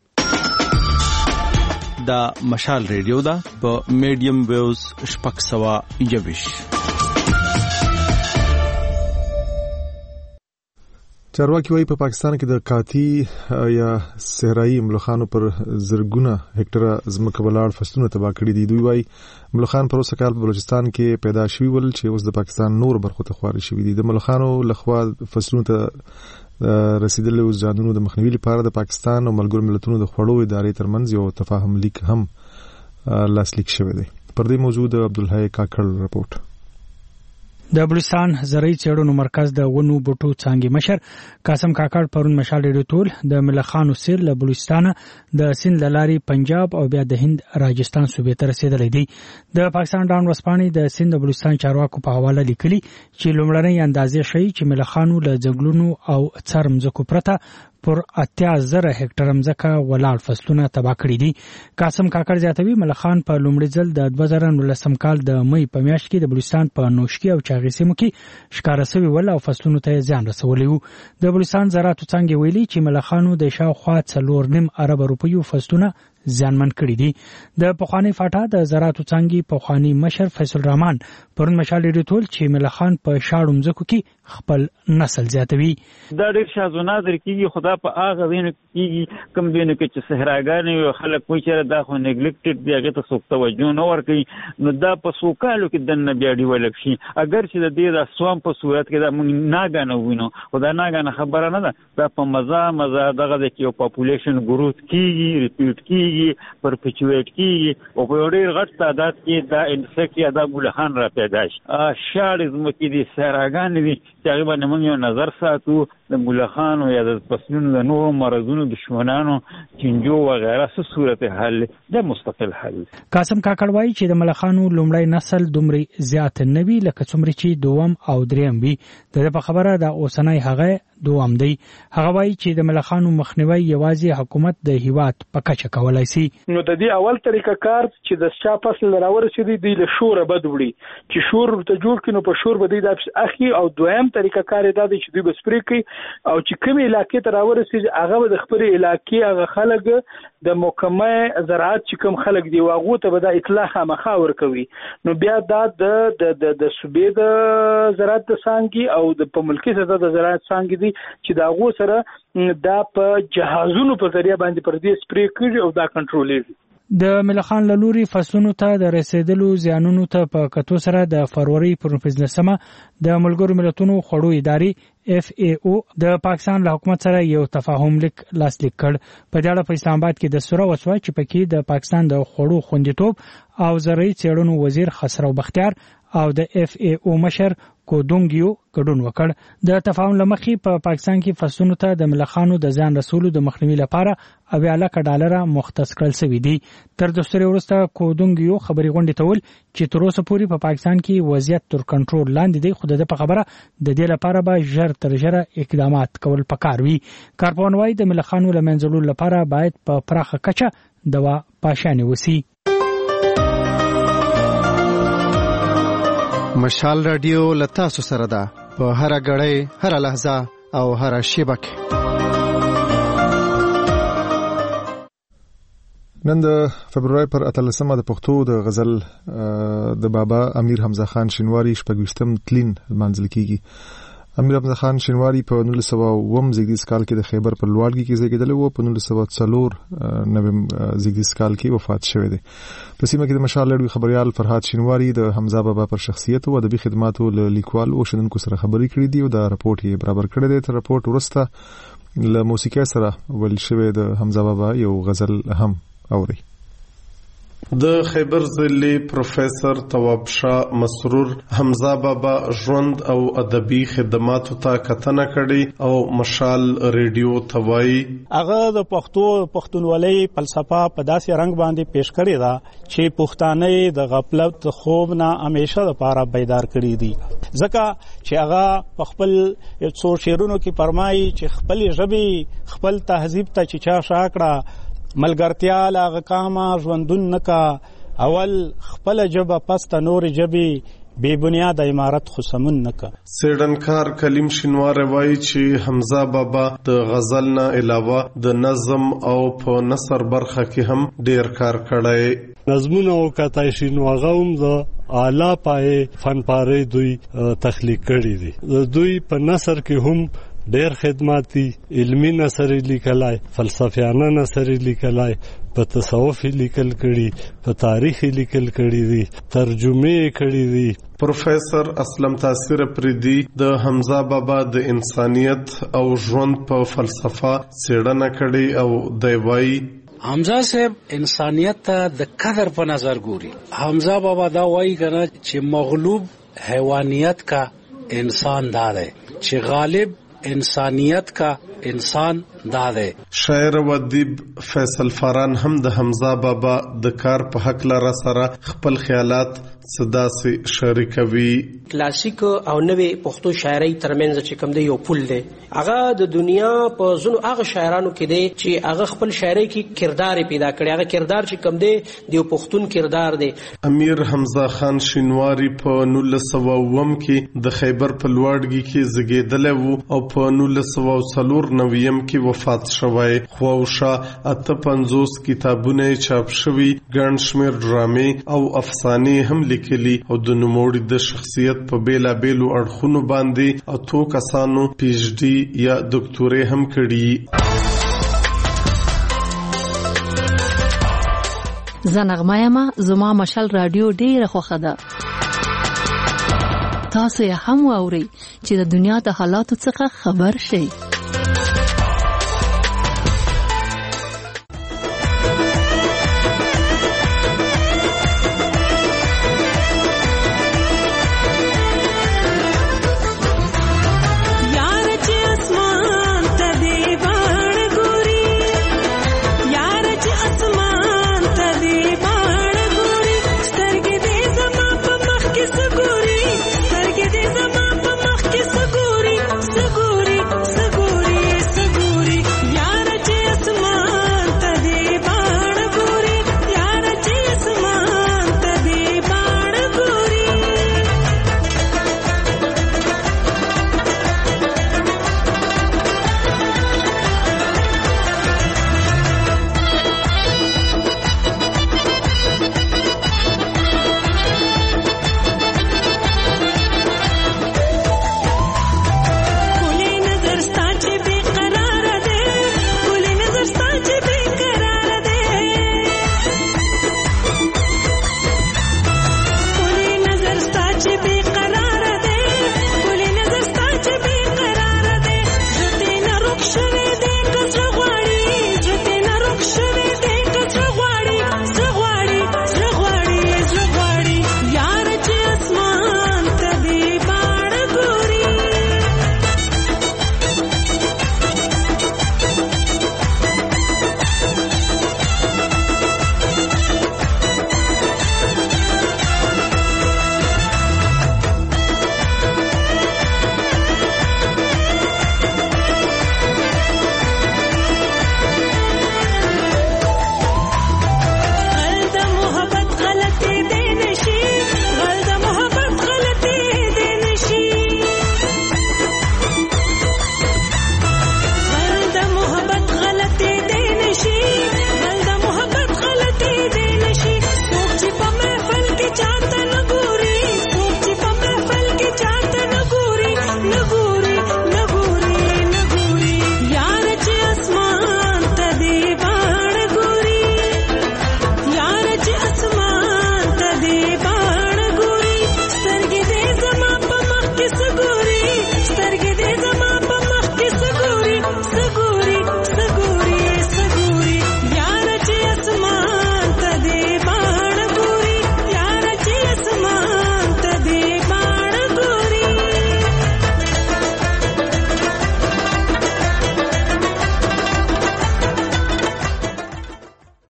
دا مشال ریډیو ده په میډیم ویوز 621. چارواکي وايي په پاکستان کې د کاتی یا صحرایي ملخانو پر زرګونه هکټره ځمکه ولاړ فصلونه تباه کړي دي. دوی وايي ملخان پر اوسه کال په بلوچستان کې پیدا شوي ول چې اوس د پاکستان نور برخو ته خواري شوي دي. د ملخانو لخوا فصلونو ته رسیدلو ځانونو د مخنیوي لپاره د پاکستان او ملګرو ملتونو د خوړو ادارې ترمنځ یو تفاهم لیک هم لاسلیک شوی دی. پر دې موضوع د عبدالحی کاکړ رپورټ. د بلوچستان زرعي څېړنو مرکز د ونو بوټو څانګې مشر قاسم کاکړ پرون مشال ریډیو ټول د ملخانو سیل له بلوچستان د سند لارې پنجاب او بیا د هند راجستان صوبې ته رسیدلی دی. د پاکستان ډان ورځپاڼې د سند د بلوچستان چارواکو په حواله لیکلي چې لومړنۍ اندازې ښیي چې ملخانو له ځنګلونو او څرم ځمکو پرته پر 80,000 هکټر ځمکه ولاړ فصلونه تباه کړي دي. قاسم کاکړ زیاتوي ملخان په لومړي ځل د 2019 کال د مئی په میاشت کې د بلوچستان په نوشکی او چاغې سیمو کې ښکار شوي ول او فصلونو ته زیان رسولی وو. د بلوچستان زراعتو څانګې ویلي چې ملخانو د شاوخوا 4.5 ارب روپیو فصلونه زیانمن کړي دي. د پخوانی فاټا د زراعتو څانګې پخوانی مشر فیصل الرحمن پرون مشال ریډیو ټول چې ملخان په شاړو مځکو کې خپل نسل زیاتوي. دا ډېر شازونه درکېږي خدا په هغه وینو کېږي کوم وینو کې چې صحراګانې خلک وایي چې دا خو نیګلیکټډ دی هغې ته څوک توجه نه ورکوي نو دا په څو کالو کې دننه بیا ډیولپ شي. اگر چې د دې د سوام په صورت کې دا موږ ناګانه وینو خو دا ناګانه خبره نه ده. دا په مزه دغه د یو پاپولیشن ګروث کېږي ریپیټ کېږي پرپیچویټ کېږي او په ډېر غټ تعداد کې دا انسیکټ یا دا ملخان را پیدا شي. شاړې ځمکې دي صحراګانې دي چې هغې باندې موږ یو نظر ساتو د ملخانو یا د فصلونو د نورو مرضونو دشمنانو چینجو وغیره څه صورت حل د مستقل حل. قاسم کاکړ وایي چې د ملخانو لومړی نسل دومره زیات نه وي لکه څومره چې دوم او دریم وي. د په خبره د اوسنۍ هغه دوام دی. هغه وایي چې د ملخانو مخنیوي یوازې حکومت د هیواد په کچه کولای شي. نو د دې اول طریقه کار چې د شا فصل راورسېدي دی له شوره بد وړي چې شور ته جوړ کړي نو په شور به دی د اخی او دویم طریقه کار دا دی چې دوی به سپری کوي او چې کوم علاقې ته راورسېږي هغه به د خپل علاقې هغه خلک د محکمه زراعت چې کوم خلک دی واغو ته به د اطلاع خامخا ورکوي. نو بیا دا د صوبې د زراعت د څانګې او د په ملکي سطح د زراعت څانګې دی چې دا غو سره دا په جهازونو په ذریعہ باندې پر دې سپری کوي او دا کنټرولېږي. د ملخان لوري فصلونو ته د رسیدلو زیانونو ته په کتو سره د فروری پر 15مه د ملګرو ملتونو خوړو ادارې FAO د پاکستان له حکومت سره یو تفاهم لیک لاسلیک کړ. په دې اړه په اسلام آباد کې د سوره وسوه چې پکې د پاکستان د خوړو خوندیتوب او زرعي څېړنو وزیر خسرو بختیار او د FAO مشر کودونګیو ګډون وکړ. د تفاهم لمخې په پاکستان کې فصلونو ته د ملخانو د ځان رسولو د مخنیوي لپاره $80 مختص کړل شوی دی. تر دستور وروسته کودونګیو خبري غونډې ته ول چې تر اوسه پورې په پاکستان کې وضعیت تر کنټرول لاندې دی، خو د خبره د دې لپاره به ژر تر ژره اقدامات کول پکار وي. کارپوهان وايي د ملخانو له منځلو لپاره باید په پراخه کچه دوا پاشانې وسی. مشال رادیو لتاسو سره ده په هر غړی، هر لحظه او هر شیبه کې. نن د فبرवरी پر 18 د پښتو د غزل د بابا امیر حمزه خان شینواری شپږشتم تلین منځل کیږي. امیر حمزه خان شینواری په 1909 زیږدیز کال کې د خیبر په لوړګي کې زیږیدلی و. په 1904 زیږدیز کال کې وفات شوی دی. په سیمه کې د مشال رادیو خبريال فرهاد شینواری د حمزه بابا پر شخصیت او ادبي خدماتو لیکوال او شنونکو سره خبرې کړې دي او دا راپورټ یې برابر کړی دی. تر راپورټ وروسته له موسیقي سره ول شوی د حمزه بابا یو غزل هم اوري. د خیبر ضلع پروفیسور تواب شاه مسرور حمزه بابا ژوند او ادبي خدماتو ته کتنه کړي او مشال ریډیو توای هغه د پښتونولۍ فلسفه په داسې رنگ باندې پیش کړی دا چې پښتانه د غفلت خوب نه همیشه لپاره بیدار کړي دي. ځکه چې هغه په خپل څو شعرونو کې فرمایي چې خپل ژبې خپل تهذیب ته چې چا شاکړه ملګرتیا لاغه کاما ژوندون نکا اول خپل جبه پسته نور جبی بے بنیاد عمارت خصمون نکا. سیډنکار کلیم شینواری وایي چې حمزه بابا د غزل نه علاوه د نظم او په نثر برخه کې هم ډیر کار کړی. نظمونه او کتای شینواغه هم د اعلی پای فنپاره دوی تخلیق کړي دي. دوی په نثر کې هم ډیر خدماتي علمی نثر لیکلای، فلسفیانه نثر لیکلای، په تصوف لیکل کړي، په تاریخ لیکل کړي دي، ترجمه کړي دي. پروفیسور اسلم تاثیر پریدي د حمزه بابا د انسانیت او ژوند په فلسفه څېړنه کړي او دی وایي حمزه صاحب انسانیت ته د قدر په نظر ګوري. حمزه بابا دا وایي کنه چې مغلوب حیوانیت کا انسان دا دی چې غالب انسانیت کا انسان دا دی. شاعر و ادیب فیصل فاران هم د حمزه بابا د کار په حق لاره سره خپل خیالات صدا سي شریکوي. کلاسیک او نوې پښتو شاعري ترمنځ چې کوم دی یو پل دی. هغه د دنیا په زونو هغه شاعرانو کې دی چې هغه خپل شاعري کې کردار پیدا کړی. هغه کردار چې کوم دی د یو پښتون کردار دی. امیر حمزه خان شینواری په 1909 کې د خیبر په لوړګي کې زیږیدلی وو او په 1994 کې وفات شوی. خواوشا 58 کتابونه چاپ شوي، ګڼ شمېر ډرامې او افسانې هم لیکلي او د نوموړي د شخصیت په بیلا بیلو اړخونو باندې اتو کسانو PhD یا دکتورې هم کړي. زنغمایما زما مشال رادیو ډیره خوښه ده. تاسو یې هم واورئ چې د دنیا د حالاتو څخه خبر شئ.